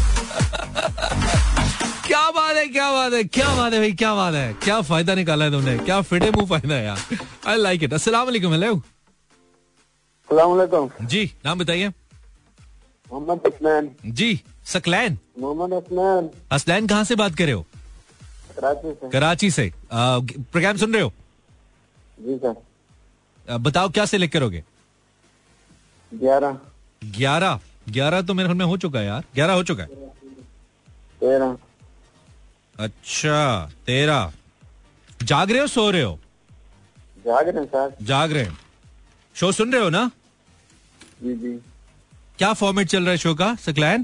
क्या बात है, क्या बात है, क्या बात है भाई, क्या बात है, क्या फायदा निकाला है तुमने, क्या फिटे मुंह फायदा है यार। I like it. अस्सलाम वालेकुम। हेलो। अस्सलाम वालेकुम जी, नाम बताइए। मोहम्मद असलैन। जी, सकलैन। मोहम्मद असलैन। असलैन कहाँ से बात कर रहे हो? कराची से। कराची से। आ, प्रोग्राम सुन रहे हो? जी सर। बताओ क्या सिलेक्ट करोगे? ग्यारह। ग्यारह ग्यारह तो मेरे ख्याल में हो चुका है यार, ग्यारह हो चुका है। तेरह। अच्छा तेरह। जाग रहे हो सो रहे हो? जाग रहे हैं सर। जाग रहे हैं। शो सुन रहे हो ना? जी जी। क्या फॉर्मेट चल रहा है शो का सकलैन?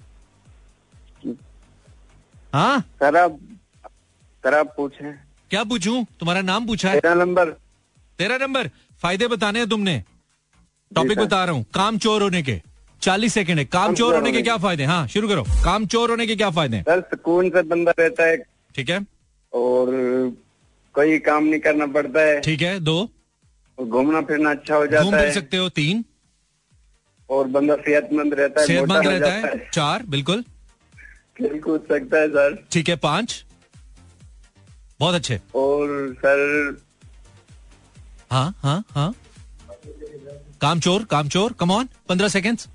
हाँ सर आप सर आप पूछें। क्या पूछूं? तुम्हारा नाम पूछा है। तेरह नंबर। तेरह नंबर। फायदे बताने हैं तुमने? टॉपिक बता रहा हूँ, काम चोर होने के। चालीस सेकंड है। काम चोर होने के क्या फायदे? हाँ शुरू करो। काम चोर होने के क्या फायदे हैं? सर सुकून से बंदा रहता है। ठीक है। और कोई काम नहीं करना पड़ता है। ठीक है। दो, घूमना फिरना अच्छा हो जाता है। घूम फिर सकते हो। तीन, और बंदा सेहतमंद रहता है, सेहतमंद रहता है, है। चार, बिल्कुल खेल कूद सकता है सर। ठीक है। पांच, बहुत अच्छे। और सर हाँ हाँ हाँ काम चोर, काम चोर, कम ऑन, पंद्रह सेकेंड्स,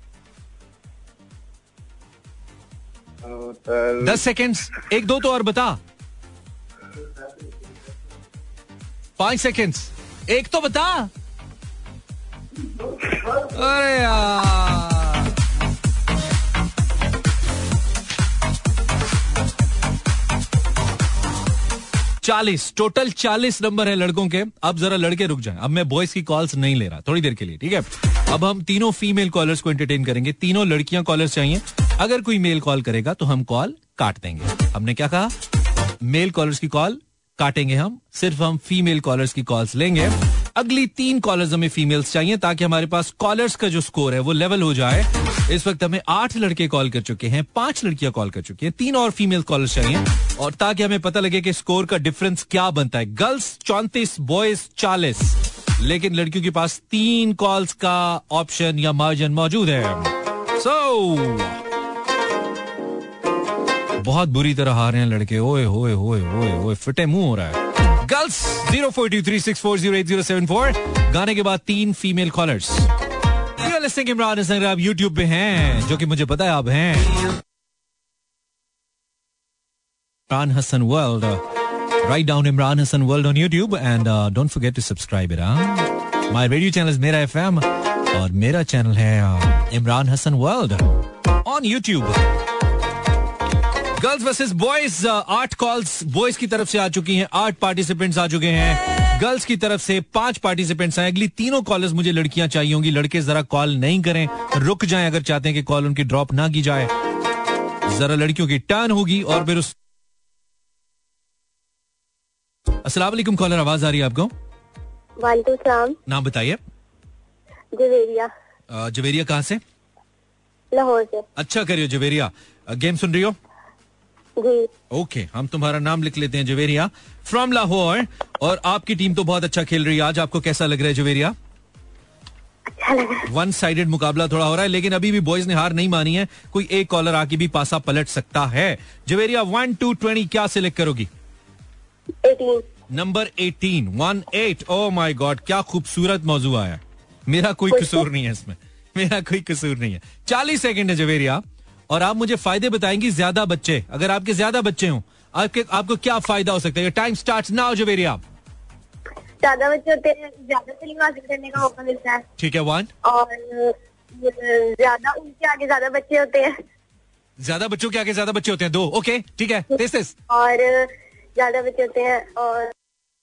दस सेकेंड्स, एक दो तो और बता। पांच सेकेंड्स, एक तो बता। अरे यार चालीस, टोटल चालीस नंबर है लड़कों के। अब जरा लड़के रुक जाएं, अब मैं बॉयज की कॉल्स नहीं ले रहा थोड़ी देर के लिए, ठीक है? अब हम तीनों फीमेल कॉलर्स को एंटरटेन करेंगे। तीनों लड़कियां कॉलर्स चाहिए। अगर कोई मेल कॉल करेगा तो हम कॉल काट देंगे। हमने क्या कहा? मेल कॉलर्स की कॉल काटेंगे हम, सिर्फ हम फीमेल कॉलर्स की कॉल्स लेंगे। अगली तीन कॉलर्स हमें फीमेल्स चाहिए ताकि हमारे पास कॉलर्स का जो स्कोर है वो लेवल हो जाए। इस वक्त हमें आठ लड़के कॉल कर चुके हैं, पांच लड़कियां कॉल कर चुकी हैं, तीन और फीमेल कॉलर्स चाहिए, और ताकि हमें पता लगे कि स्कोर का डिफरेंस क्या बनता है। गर्ल्स चौंतीस, बॉयज चालीस, लेकिन लड़कियों के पास तीन कॉल्स का ऑप्शन या मार्जिन मौजूद है। सो so, बहुत बुरी तरह हार रहे हैं लड़के। ओए होए होए होए होए फिटे मुंह हो रहा है। Girls zero four two three six four zero eight zero seven four. गाने के बाद तीन फीमेल कॉलर्स। इमरान हसन आप यूट्यूब पे हैं, जो कि मुझे पता है आप हैं। Imran Hasan world, write down Imran Hasan world on YouTube and don't forget to subscribe it. My radio channel is Mera FM और मेरा चैनल है Imran Hasan world on YouTube. Girls versus boys, आठ कॉल्स बॉयज की तरफ से आ चुकी हैं, आठ पार्टिसिपेंट्स आ चुके हैं। गर्ल्स की तरफ से पांच पार्टिसिपेंट्स आए। अगली तीनों कॉलर्स मुझे लड़कियां चाहिए होंगी। लड़के जरा कॉल नहीं करें, रुक जाएं अगर चाहते हैं कि कॉल उनकी ड्रॉप ना की जाए। जरा लड़कियों की टर्न होगी और फिर उस। अस्सलाम वालेकुम कॉलर, आवाज आ रही है आपको? वालेकुम सलाम। नाम बताइए। जवेरिया। जवेरिया कहाँ से? लाहौर से। अच्छा करियो जवेरिया। गेम सुन रही हो? जी। ओके, हम तुम्हारा नाम लिख लेते हैं, जवेरिया फ्रॉम लाहौर। और आपकी टीम तो बहुत अच्छा खेल रही है आज। आपको कैसा लग रहा है जवेरिया? अच्छा लग रहा है। वन साइडेड मुकाबला थोड़ा हो रहा है, लेकिन अभी भी बॉयज ने हार नहीं मानी है। कोई एक कॉलर आके भी पासा पलट सकता है। जवेरिया वन टू ट्वेंटी क्या सिलेक्ट करोगी? Eighteen. Number eighteen, one eight. Oh my god, क्या खूबसूरत मौजू आया। मेरा कोई कसूर नहीं है इसमें, मेरा कोई कसूर नहीं है। चालीस सेकंड है जवेरिया, और आप मुझे फायदे बताएंगी। ज्यादा बच्चे, अगर आपके ज्यादा बच्चे हों, आपके आपको क्या फायदा हो सकता है? Time starts now Javeria. ज्यादा बच्चे होते हैं, ज्यादा फिल्म हासिल करने का मौका मिलता है। ठीक है, वन। और ज्यादा उनके आगे ज्यादा बच्चे होते हैं. ज्यादा बच्चों के आगे ज्यादा बच्चे होते हैं. दो. ओके ठीक है. तेज तेज. और ज्यादा बच्चे होते हैं. और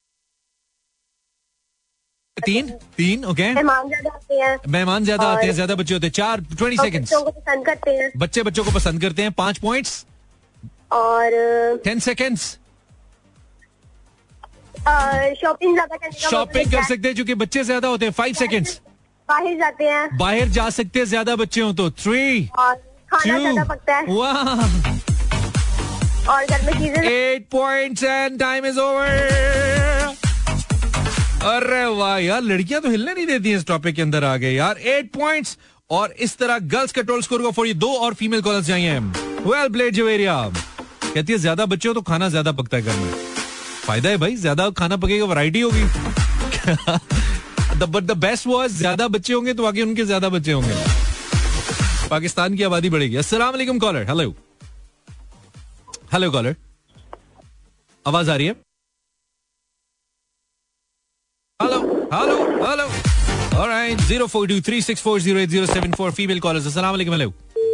तीन. तीन. ओके. मेहमान ज्यादा आते हैं. मेहमान ज्यादा आते हैं, ज्यादा बच्चे होते हैं. चार. Twenty seconds. बच्चों को पसंद करते हैं. बच्चे बच्चों को पसंद करते हैं. पांच पॉइंट्स. और टेन सेकेंड्स. शॉपिंग ज्यादा करने का. शॉपिंग कर सकते हैं क्योंकि बच्चे ज्यादा होते हैं. Five seconds. बाहर जाते हैं. बाहर जा सकते हैं ज्यादा बच्चे हो तो. थ्री. और खाना ज्यादा पकता है. वाह. और घर में चीजें. Eight points and time is over. अरे वाह यार, लड़कियां तो हिलने नहीं देती हैं. इस टॉपिक के अंदर आ गए यार. Eight points. और इस तरह गर्ल्स का टोटल स्कोर को फॉर ये दो और फीमेल कॉलर्स जाइए. Well played Javeria. कहती है ज्यादा बच्चे हो तो खाना ज्यादा पकता है घर में. फायदा है भाई, ज्यादा खाना पकेगा, वैरायटी होगी. बट द बेस्ट वाज ज्यादा बच्चे होंगे तो आगे उनके ज्यादा बच्चे होंगे. पाकिस्तान की आबादी बढ़ेगी. अस्सलाम वालेकुम कॉलर. हेलो हेलो कॉलर, आवाज आ रही है? Hello hello hello. Alright. Zero four two three six four zero eight zero seven four female callers. अस्सलाम वालेकुम. हेलो.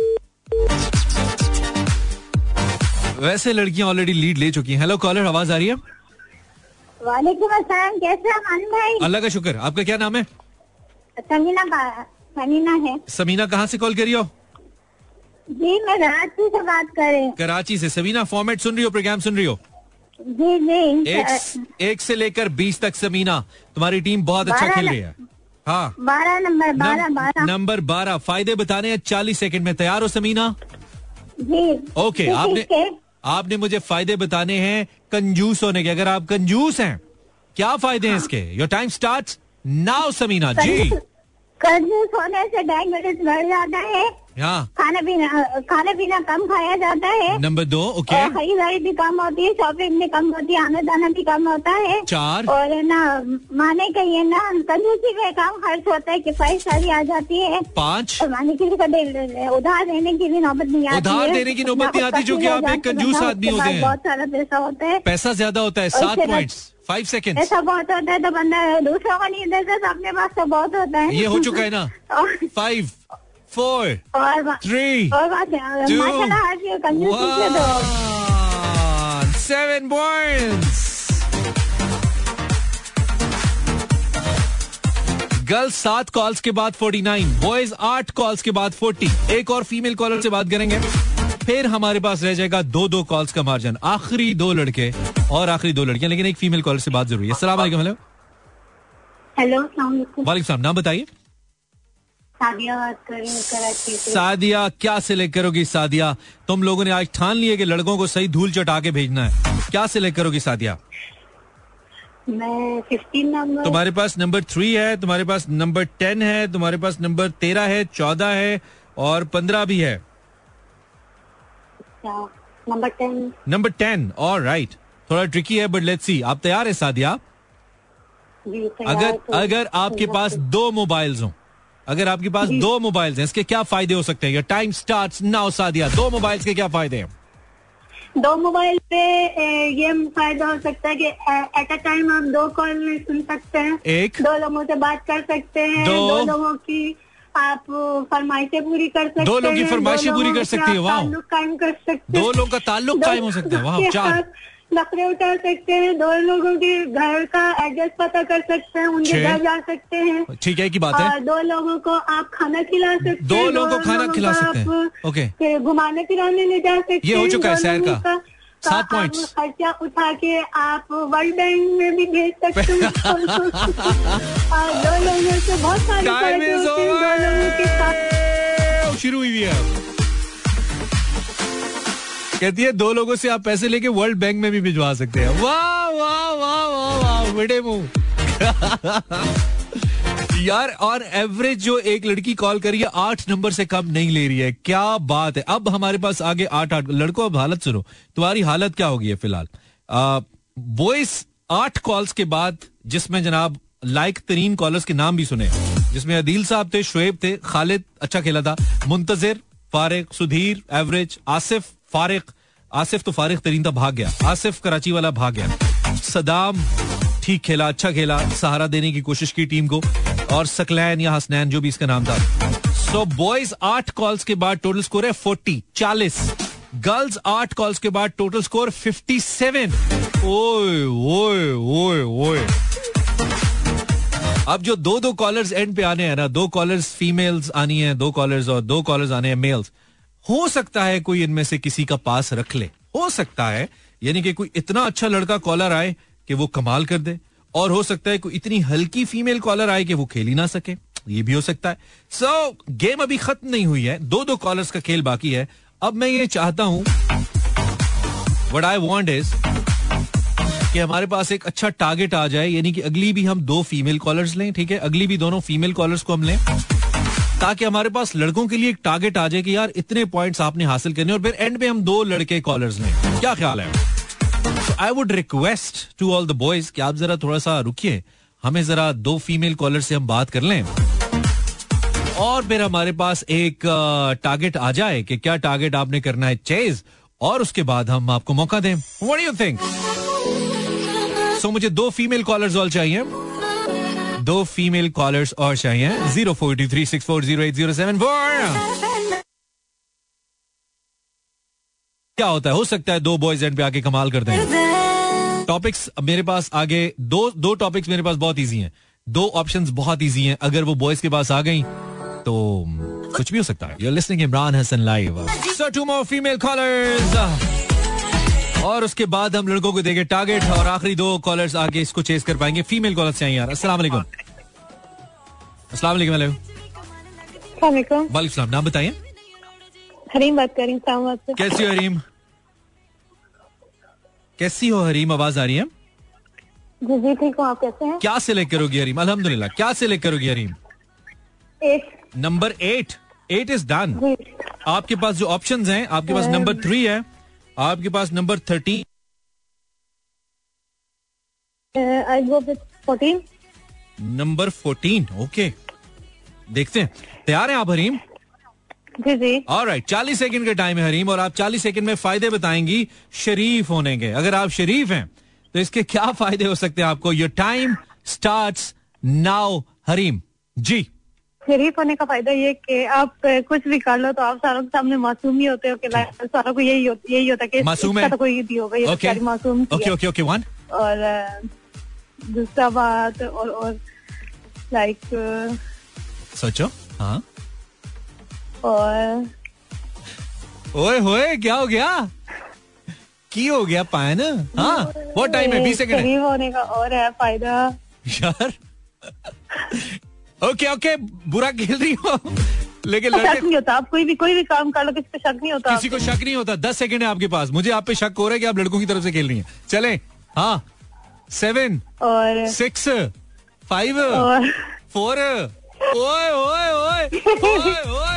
वैसे लड़कियां ऑलरेडी लीड ले चुकी हैं. हेलो कॉलर, आवाज आ रही है? वालेकुम अस्सलाम. कैसे हैं अमान भाई? अल्लाह का शुक्र. आपका क्या नाम है? समीना. समीना है. समीना कहाँ से कॉल करी हो? जी मैं कराची से बात कर रही हूँ. कराची से. समीना फॉर्मेट सुन रही हो, प्रोग्राम सुन रही हो? जी जी. एक, एक से लेकर बीस तक. समीना तुम्हारी टीम बहुत अच्छा खेल रही है. हाँ. बारह नंबर. बारह बारह नंबर बारह. फायदे बताने हैं चालीस सेकंड में. तैयार हो समीना? जी. ओके. आपने आपने मुझे फायदे बताने हैं कंजूस होने के. अगर आप कंजूस हैं, क्या फायदे हैं इसके? Your time starts now Samina ji. कंजूस होने से डायबिटीज बढ़ जाता है. हाँ. खाना पीना खाना पीना कम खाया जाता है. नंबर दो. ओके. खरीदारी भी कम होती है. शॉपिंग भी कम होती है. आना जाना भी कम होता है. चार. और ना माने का ये ना कंजूसी में कम खर्च होता है. किफायत सारी आ जाती है. पाँच. और माने किसी को उधार देने की भी नौबत नहीं आती. उधार देने की नौबत नहीं आती क्योंकि आप एक कंजूस आदमी होते हैं. बहुत सारा पैसा होता है. पैसा ज्यादा होता है. सात पॉइंट्स. Five second. ऐसा बहुत होता है तो बंदा दूसरों को नहीं देता तो अपने पास तो बहुत होता है. ये हो चुका है ना. Five. Four. Three. Two. Seven points. Girls सात कॉल्स के बाद फोर्टी नाइन. बॉयज आठ कॉल्स के बाद फोर्टी. एक और फीमेल कॉलर से बात करेंगे, फिर हमारे पास रह जाएगा दो दो कॉल्स का मार्जिन. आखिरी दो लड़के और आखिरी दो लड़कियां, लेकिन एक फीमेल कॉलर से बात जरूरी है. अस्सलाम वालेकुम. हेलो. हेलो. वालेकुम सलाम. नाम बताइए. सादिया बात कर रही हूँ कराची से. सादिया, क्या सिलेक्ट करोगी सादिया? तुम लोगों ने आज ठान लिया कि लड़कों को सही धूल चटा के भेजना है. क्या सिलेक्ट करोगी सादिया? मैं फिफ्टीन नंबर. तुम्हारे पास नंबर थ्री है, तुम्हारे पास नंबर टेन है, तुम्हारे पास नंबर तेरह है, चौदह है और पंद्रह भी है. Number ten. Number ten. Alright. थोड़ा ट्रिकी है बट लेट्स सी. आप तैयार है सादिया? जी. अगर तो अगर आपके पास दो मोबाइल्स हो, अगर आपके पास दो मोबाइल्स हैं, इसके क्या फायदे हो सकते हैं? Your time starts now Sadia. दो मोबाइल्स के क्या फायदे हैं? दो मोबाइल पे ये फायदा हो सकता है कि एट अ टाइम आप दो कॉल सुन सकते हैं. एक. दो लोगों से बात कर सकते हैं. दो, दो लोगों की आप फरमाइशें पूरी कर सकते हैं. दो लोगों की फरमाइशें पूरी कर सकती है. वाह. ताल्लुक कायम कर सकते हैं. दो लोगों का ताल्लुक कायम हो सकता है. वाह. चार. नखरे उठा सकते हैं. दो लोगों के घर का एड्रेस पता कर सकते हैं. उनके घर जा सकते हैं. ठीक है, की बात है. दो लोगों को आप खाना खिला सकते हैं. दो लोगों को खाना खिला सकते हैं. ओके. घुमाने फिराने ले जा सकते हैं. ये हो चुका है शहर का. सात पॉइंट. खर्चा उठा के आप वर्ल्ड बैंक में भी भेज सकते हैं. दो लोगों से बहुत सारे फायदे होते हैं. दो लोगों के साथ शुरू हुई है. कहती है दो लोगों से आप पैसे लेके वर्ल्ड बैंक में भी भिजवा सकते हैं. वाह वाह वाह वाह वाह. बड़े मुंह. यार और एवरेज जो एक लड़की कॉल करी है आठ नंबर से कम नहीं ले रही है. क्या बात है. अब हमारे पास आगे आठ आठ लड़कों. अब हालत सुनो, तुम्हारी हालत क्या होगी फिलहाल. बॉयज आठ कॉल्स के बाद, जिसमें जनाब लाइक तरीन कॉलर्स के नाम भी सुने, जिसमें अदील साहब थे, शुएब थे, खालिद अच्छा खेला था, मुंतजिर, फारिक, सुधीर एवरेज, आसिफ फारिक. आसिफ तो फारिक तरीन था, भाग गया. आसिफ कराची वाला भाग गया. सदाम ठीक खेला, अच्छा खेला, सहारा देने की कोशिश की टीम को. और सकलैन या हसनैन जो भी इसका नाम था. सो बॉयज आठ कॉल्स के बाद टोटल स्कोर है फोर्टी, चालीस. गर्ल्स आठ कॉल्स के बाद टोटल स्कोर फिफ्टी सेवन. ओए ओए ओए ओए. अब जो दो दो कॉलर्स एंड पे आने हैं ना, दो कॉलर्स फीमेल्स आनी है, दो कॉलर्स और दो कॉलर्स आने हैं मेल्स. हो सकता है कोई इनमें से किसी का पास रख ले, हो सकता है, यानी कि कोई इतना अच्छा लड़का कॉलर आए कि वो कमाल कर दे, और हो सकता है कोई इतनी हल्की फीमेल कॉलर आए कि वो खेल ही ना सके, ये भी हो सकता है. सो so, गेम अभी खत्म नहीं हुई है, दो दो कॉलर्स का खेल बाकी है. अब मैं ये चाहता हूं, व्हाट आई वांट इज कि हमारे पास एक अच्छा टारगेट आ जाए, यानी कि अगली भी हम दो फीमेल कॉलर्स लें, ठीक है, अगली भी दोनों फीमेल कॉलर्स को हम लें, ताकि हमारे पास लड़कों के लिए एक टारगेट आ जाए कि यार इतने पॉइंट्स आपने हासिल करने, और फिर एंड पे हम दो लड़के कॉलर्स लें. क्या ख्याल है? I would request to all the boys कि आप जरा थोड़ा सा रुकिए, हमें जरा दो फीमेल कॉलर से हम बात कर लें, और फिर हमारे पास एक टारगेट आ जाए कि क्या टारगेट आपने करना है चेज, और उसके बाद हम आपको मौका दें. What do you think? So मुझे दो फीमेल कॉलर्स और चाहिए, दो फीमेल कॉलर्स और चाहिए. Zero four two three six four zero eight zero seven four. क्या होता है, हो सकता है दो बॉयज एंड पे आके कमाल कर दें. टॉपिक्स मेरे पास आगे दो दो टॉपिक्स मेरे पास बहुत इजी हैं, दो ऑप्शंस बहुत इजी हैं. अगर वो बॉयज के पास आ गई तो कुछ भी हो सकता है. You're listening Imran Hasan live. So two more female callers. और उसके बाद हम लड़कों को देंगे टारगेट, और आखिरी दो कॉलर्स आगे इसको चेस कर पाएंगे. फीमेल कॉलर्स चाहिए यार. अस्सलाम वालेकुम. अस्सलाम वालेकुम. वालेकुम. वालेकुम सलाम. नाम बताइए. हरीम बात कर रही हूँ. कैसी हो हरीम? कैसी हो हरीम? आवाज आ रही है? जी जी ठीक हूँ. आप कैसे हैं? क्या सिलेक्ट करोगी हरीम? अल्हम्दुलिल्लाह. क्या सिलेक्ट करोगी Harim? Eight. Number eight. Eight is done. आपके पास जो ऑप्शंस हैं, आपके पास नंबर थ्री है, आपके पास number thirteen. I go with fourteen. Number fourteen. Okay, देखते हैं. तैयार हैं आप हरीम? जी जी. ऑलराइट, चालीस सेकंड का टाइम है हरीम, और आप चालीस सेकंड में फायदे बताएंगी शरीफ होने के. अगर आप शरीफ हैं तो इसके क्या फायदे हो सकते हैं आपको? Your time starts now Harim. जी. शरीफ होने का फायदा ये कि आप कुछ भी कर लो तो आप सारों के सामने मासूम ही होते हो, कि सारों को यही हो, यही होता है कि मासूम है तो कोई भी होगा, ये okay. मासूम. Okay okay okay. वन. और दूसरा बात, और और लाइक सोचो. हाँ. और ओए होए, क्या हो गया? की हो गया पाए ना? हाँ, बहुत टाइम है, बीस सेकंड है. शरीफ होने का और है फायदा यार. ओके ओके, बुरा खेल रही हो, लेकिन शक नहीं होता. आप कोई भी कोई भी काम कर लो, किसी को शक नहीं होता. किसी को शक नहीं होता. दस सेकंड है आपके पास. मुझे आप पे शक हो रहा है कि आप लड़कों की तरफ से खेल रही हैं. चले. हाँ. सेवन और सिक्स फाइव और फोर. ओए ओए ओए ओए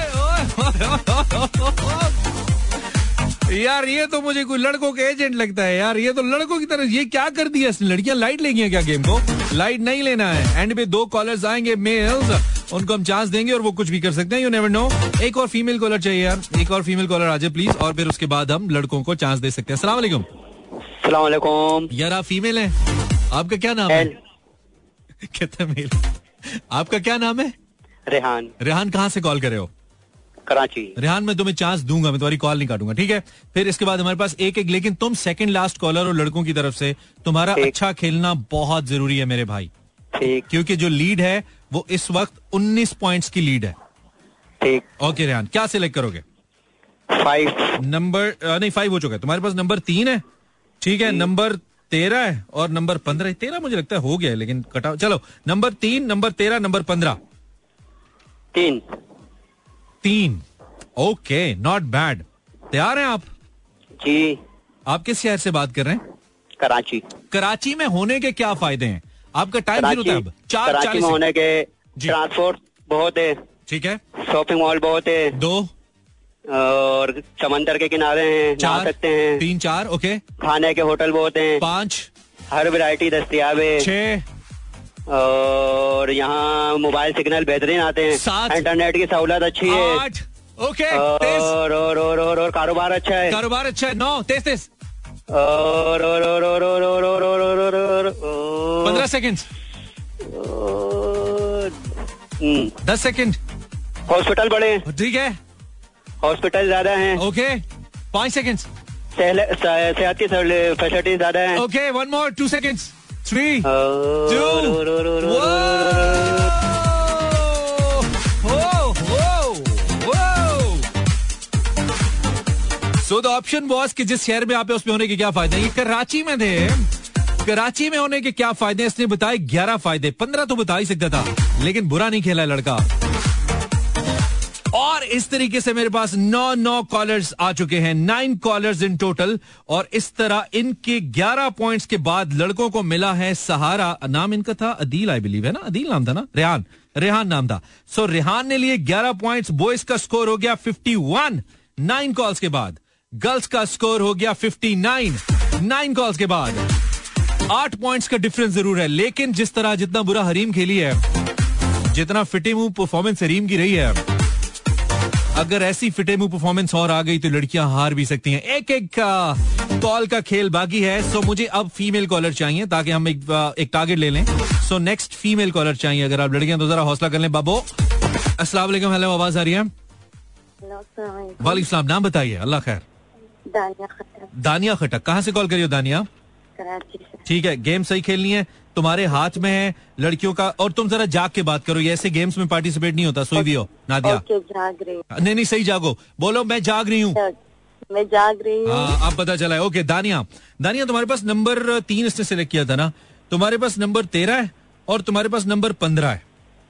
ओए. यार ये तो मुझे कोई लड़कों के एजेंट लगता है यार. ये तो लड़कों की तरह, ये क्या कर दिया इसने? लड़कियां लाइट लेंगी हैं क्या गेम को? लाइट नहीं लेना है. एंड पे दो कॉलर्स आएंगे मेल्स, उनको हम चांस देंगे और वो कुछ भी कर सकते हैं. You never know. एक और फीमेल कॉलर चाहिए यार. एक और फीमेल कॉलर आ जाए प्लीज, और फिर उसके बाद हम लड़कों को चांस दे सकते हैं. अस्सलाम वालेकुम. अस्सलाम वालेकुम. यार आप फीमेल हैं, आपका क्या नाम है? कितना मेल. आपका क्या नाम है? रेहान. रेहान कहाँ से कॉल कर रहे हो? कराची. रेहान मैं तुम्हें चांस दूंगा, मैं तुम्हारी कॉल नहीं काटूंगा, ठीक है? फिर इसके बाद हमारे पास एक एक, लेकिन तुम सेकंड लास्ट कॉलर, और लड़कों की तरफ से तुम्हारा अच्छा खेलना बहुत जरूरी है मेरे भाई. ठीक. क्योंकि जो लीड है वो इस वक्त उन्नीस पॉइंट्स की लीड है. ठीक. ओके रेहान, क्या सिलेक्ट करोगे? फाइव. नंबर नहीं, फाइव हो चुका है. तुम्हारे पास नंबर तीन है, ठीक है, नंबर तेरह है और नंबर पंद्रह. तेरह मुझे लगता है हो गया है, लेकिन कटा. चलो, नंबर तीन, नंबर तेरह, नंबर पंद्रह. तीन. तीन. Okay, not bad. तैयार हैं आप? जी. आप किस शहर से बात कर रहे हैं? कराची. कराची में होने के क्या फायदे हैं? आपका टाइम शुरू होता है अब. चार कराची चालीस में होने के जी. ट्रांसपोर्ट बहुत है, ठीक है. शॉपिंग मॉल बहुत है. दो. और समंदर के किनारे हैं, नहा चार. सकते हैं. तीन. चार. ओके. खाने के होटल बहुत हैं. पाँच. हर वैरायटी दस्तियाब है. छह. और यहाँ मोबाइल सिग्नल बेहतरीन आते हैं. सात. इंटरनेट की सहूलत अच्छी है. आठ. ओके. और और और और और कारोबार अच्छा है. कारोबार अच्छा है. नौ. तेईस. तेईस. और और और और और और और और और और पंद्रह सेकंड. दस सेकंड. हॉस्पिटल बड़े हैं। ठीक है, हॉस्पिटल ज्यादा हैं। ओके, पाँच सेकंड्स। सेहत की फैसिलिटी ज्यादा है। Okay, one more, two seconds, three, so the option was कि जिस शहर में आप उसमें होने के क्या फायदे हैं। ये कराची में थे, कराची में होने के क्या फायदे हैं इसने बताए ग्यारह फायदे, पंद्रह तो बता ही सकता था, लेकिन बुरा नहीं खेला लड़का। और इस तरीके से मेरे पास नौ नौ कॉलर्स आ चुके हैं, नाइन कॉलर्स इन टोटल। और इस तरह इनके ग्यारह पॉइंट्स के बाद लड़कों को मिला है सहारा। नाम इनका था अदील, आई बिलीव, है ना? अदील नाम था ना? रेहान, रेहान नाम था। सो so, रेहान ने लिए ग्यारह पॉइंट्स। बॉयज का स्कोर हो गया इक्यावन नाइन कॉल्स के बाद। गर्ल्स का स्कोर हो गया उनसठ नाइन कॉल्स के बाद। आठ पॉइंट्स का डिफरेंस जरूर है, लेकिन जिस तरह जितना बुरा हरीम खेली है, जितना फिटे मुंह परफॉर्मेंस हरीम की रही है, अगर ऐसी फिटे मुंह परफॉर्मेंस और आ गई तो लड़कियां हार भी सकती हैं। एक एक कॉल का खेल बाकी है। सो मुझे अब फीमेल कॉलर चाहिए ताकि हम एक, एक टारगेट ले लें। सो नेक्स्ट फीमेल कॉलर चाहिए। अगर आप लड़कियां तो जरा हौसला कर लें। बाबो, अस्सलाम वालेकुम। हेलो, आवाज आ रही है? वालेकुम सलाम। नाम बताइए। अल्लाह खैर। दानिया खटक। दानिया खटक, कहाँ से कॉल करी हो दानिया? कराची से। ठीक है, गेम सही खेलनी है, तुम्हारे हाथ में है लड़कियों का। और तुम जरा जाग के बात करो, ये ऐसे गेम्स में पार्टिसिपेट नहीं होता। सोई भी हो नादिया? ओके, जाग रही हूँ। नहीं नहीं, सही जागो, बोलो मैं जाग रही हूँ। मैं जाग रही हूँ। हाँ, अब पता चला है। ओके दानिया, दानिया तुम्हारे पास नंबर तीन इसने सिलेक्ट किया था ना, तुम्हारे पास नंबर तेरह है और तुम्हारे पास नंबर पंद्रह है।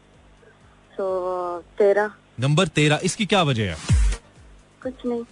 तो तेरह। नंबर तेरह, इसकी क्या वजह है? कुछ नहीं,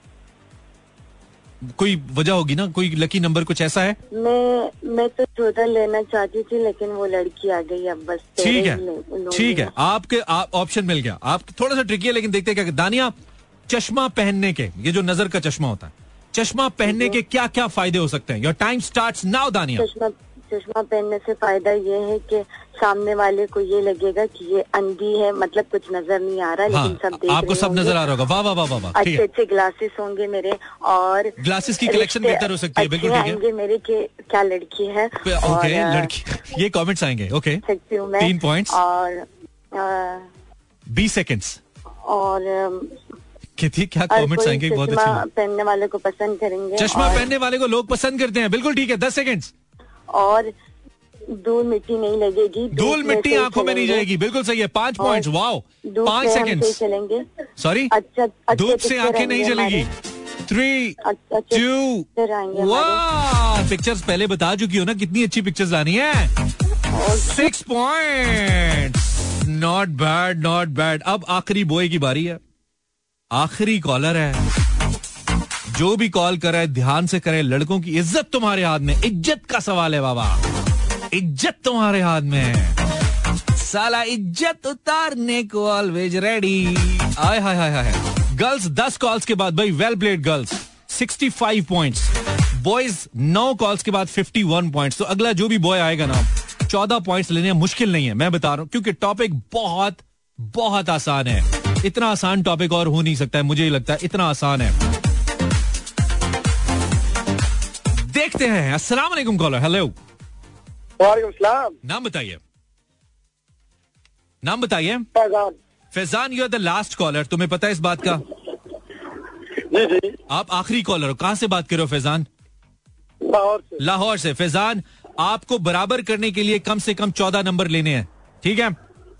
कोई वजह होगी ना, कोई लकी नंबर कुछ ऐसा है? मैं मैं तो चौदह लेना चाहती थी, लेकिन वो लड़की आ गई। अब बस ठीक है, ठीक है, आपके आप ऑप्शन मिल गया। आप थोड़ा सा ट्रिकी है, लेकिन देखते क्या। दानिया, चश्मा पहनने के, ये जो नजर का चश्मा होता है, चश्मा पहनने के क्या क्या फायदे हो सकते हैं? योर टाइम स्टार्ट्स नाउ दानिया। चश्मा चश्मा पहनने से फायदा ये है कि सामने वाले को ये लगेगा कि ये अंधी है, मतलब कुछ नजर नहीं आ रहा, हाँ, लेकिन सब देख आपको रहे सब नजर आ रहा होगा। वाह वाह वाह वाह, अच्छे अच्छे ग्लासेस होंगे मेरे, और ग्लासेस की कलेक्शन बेहतर हो सकती है। बिल्कुल ठीक है, आएंगे मेरे के क्या लड़की है। ओके, लड़की, ये कमेंट्स आएंगे। ओके, सकती हूँ मैं। तीन पॉइंट्स और बीस सेकंड्स। और कितनी क्या कमेंट्स आएंगे? बहुत अच्छी बात। पहनने वाले को पसंद करेंगे, चश्मा पहनने वाले को लोग पसंद करते हैं। बिल्कुल ठीक है, दस सेकंड्स। और धूल मिट्टी नहीं लगेगी, धूल मिट्टी आंखों में नहीं जाएगी। बिल्कुल सही है, पांच पॉइंट्स। वाओ, पांच सेकंड्स चलेंगे। सॉरी, धूप से आंखें नहीं जलेगी। Three, two, one. पिक्चर्स पहले बता चुकी हो ना, कितनी अच्छी पिक्चर्स लानी है। Six points, not bad, not bad. अब आखिरी बॉय की बारी है, आखिरी कॉलर है। जो भी कॉल कर रहा है ध्यान से करे, लड़कों की इज्जत तुम्हारे हाथ में, इज्जत का सवाल है बाबा, इज्जत तुम्हारे हाथ में है। साला इज्जत उतारने को ऑलवेज रेडी। आय हाय हाय हाय। गर्ल्स दस कॉल्स के बाद, भाई वेल प्लेड गर्ल्स, पैंसठ पॉइंट्स। बॉयज नौ कॉल्स के बाद इक्यावन पॉइंट्स। तो अगला जो भी बॉय आएगा ना, चौदह पॉइंट्स लेने मुश्किल नहीं है, मैं बता रहा हूं, क्योंकि टॉपिक बहुत बहुत आसान है। इतना आसान टॉपिक और हो नहीं सकता है, मुझे लगता है इतना आसान है। देखते हैं। अस्सलाम वालेकुम कॉलर। हेलो, वालेकुम सलाम। नाम बताइए, नाम बताइए। Faizan. Faizan, you are the last caller, तुम्हें पता है इस बात का? जी जी। आप आखिरी कॉलर हो। कहाँ से बात कर रहे हो फैजान? लाहौर से। लाहौर से। फैजान, आपको बराबर करने के लिए कम से कम चौदह नंबर लेने हैं, ठीक है?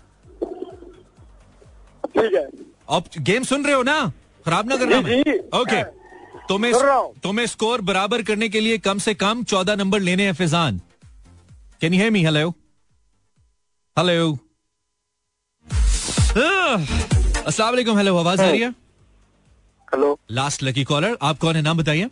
ठीक है। अब गेम सुन रहे हो ना, खराब ना करना। ओके, तुम्हें तुम्हें स्कोर बराबर करने के लिए कम से कम चौदह नंबर लेने हैं Faizan. Can you hear me? Hello, hello, अस्सलाम वालेकुम। हेलो, आवाज आ रही है? हेलो। लास्ट लकी कॉलर, आप कौन है? नाम बताइए।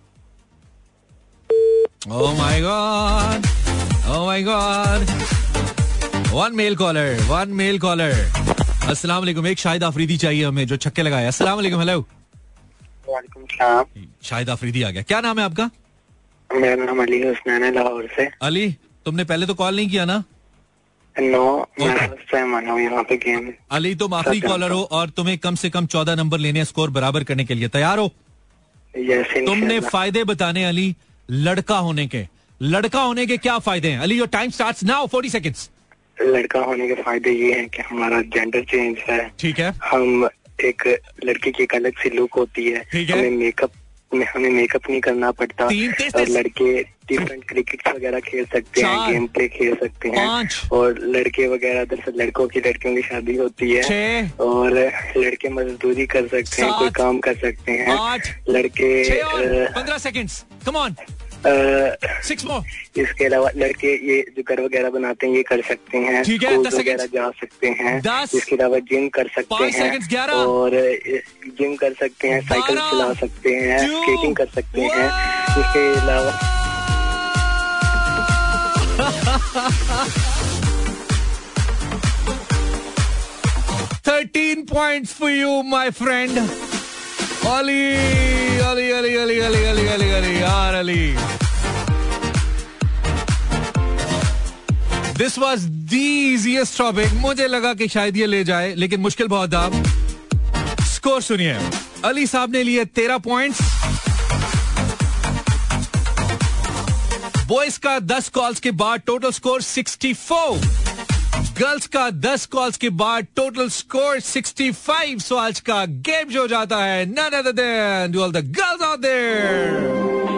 Oh my god, oh my god, one male caller, one male caller. अस्सलाम वालेकुम। एक शाहिद आफरीदी चाहिए हमें जो छक्के लगाए। अस्सलाम वालेकुम। हेलो, वालेकुम सलाम। शाहिद आफरीदी आ गया। क्या नाम है आपका? मेरा नाम अली हुसनैन है, लाहौर से। अली, तुमने पहले तो कॉल नहीं किया ना? नो, मैं फर्स्ट टाइम आया हूँ यहाँ पे गेम। अली, तुम आखिरी कॉलर हो और तुम्हें कम से कम चौदह नंबर लेने हैं स्कोर बराबर करने के लिए। तैयार हो? यस। तुमने फायदे बताने अली लड़का होने के। लड़का होने के क्या फायदे हैं Ali? Your time starts now, forty seconds. लड़का होने के फायदे ये हैं कि हमारा जेंडर चेंज है। ठीक है। हम एक लड़की की एक अलग सी लुक होती है। ठीक है। हमें मेकअप में हमें मेकअप नहीं करना पड़ता। और लड़के डिफरेंट क्रिकेट वगैरह खेल सकते हैं, गेम प्ले खेल सकते हैं। और लड़के वगैरह दरअसल लड़कों की लड़कियों की शादी होती है और लड़के मजदूरी कर सकते हैं, कोई काम कर सकते हैं। लड़के पंद्रह seconds, come on, six more. इसके अलावा लड़के ये जो घर वगैरह बनाते हैं ये कर सकते हैं, स्कूल वगैरह जा सकते हैं। इसके अलावा जिम कर सकते हैं और जिम कर सकते हैं, साइकिल चला सकते हैं, स्केटिंग कर सकते हैं। इसके अलावा thirteen points for you my friend Ali Ali Ali Ali Ali Ali Ali Ali यार Ali. This was the easiest topic. मुझे लगा कि शायद ये ले जाए, लेकिन मुश्किल बहुत था। स्कोर सुनिए, अली साहब ने लिए तेरह पॉइंट्स, बॉयज का दस कॉल्स के बाद total score sixty four, girls का दस कॉल्स के बाद total score sixty five. So आज का गेम जो जाता है none other than to all the girls out there.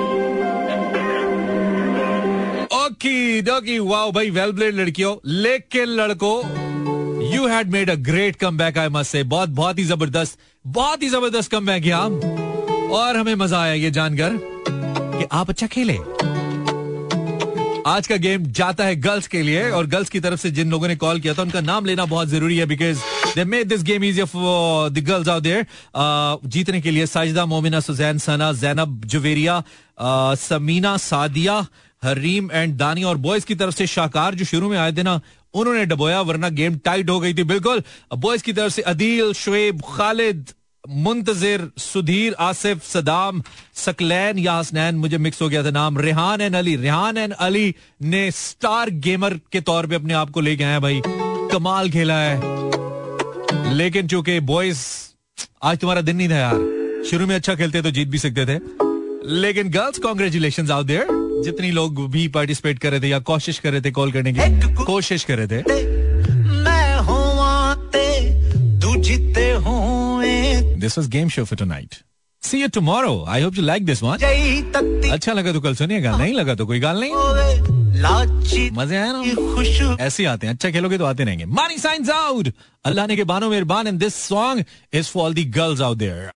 Okey dokey, wow भाई, वेल प्लेड लड़कियों। लेकिन लड़कों, you had made a great comeback, I must say. बहुत बहुत ही जबरदस्त, बहुत ही जबरदस्त कमबैक किया और हमें मजा आया ये जानकर कि आप अच्छा खेले। आज का गेम जाता है गर्ल्स के लिए, और गर्ल्स की तरफ से जिन लोगों ने कॉल किया था उनका नाम लेना बहुत जरूरी है, because they made this game easier for the girls out there. जीतने के लिए साजिदा, मोमिना, सुजैन, सना, जैनब, जुवेरिया, समीना, सादिया, हरीम एंड दानी, और बॉयज की तरफ से शाकार जो शुरू में आए थे ना, उन्होंने डबोया, वरना गेम टाइट हो गई थी बिल्कुल। बॉयज की तरफ से अदील, शुएब, खालिद, मुंतजिर, सुधीर, आसिफ, सदाम, सकलैन या हसनैन, मुझे मिक्स हो गया था नाम, रेहान एंड अली। रेहान एंड अली ने स्टार गेमर के तौर पे अपने आप को लेके आए भाई, कमाल खेला है। लेकिन चूंकि बॉयज, आज तुम्हारा दिन नहीं था यार, शुरू में अच्छा खेलते तो जीत भी सकते थे। लेकिन गर्ल्स, कॉन्ग्रेचुलेशंस आउट देयर, जितनी लोग भी पार्टिसिपेट कर रहे थे या कोशिश कर रहे थे कॉल करने की, कोशिश कर रहे थे। This was game show for tonight. See you tomorrow. I hope you like this one. अच्छा लगा तो कल सुनिएगा, नहीं लगा तो कोई गाल नहीं। मजे आए ना, ऐसे आते हैं, अच्छा खेलोगे तो आते रहेंगे। Money signs out. अल्लाह ने के बानो मेहरबान, and this song is for all the girls out there.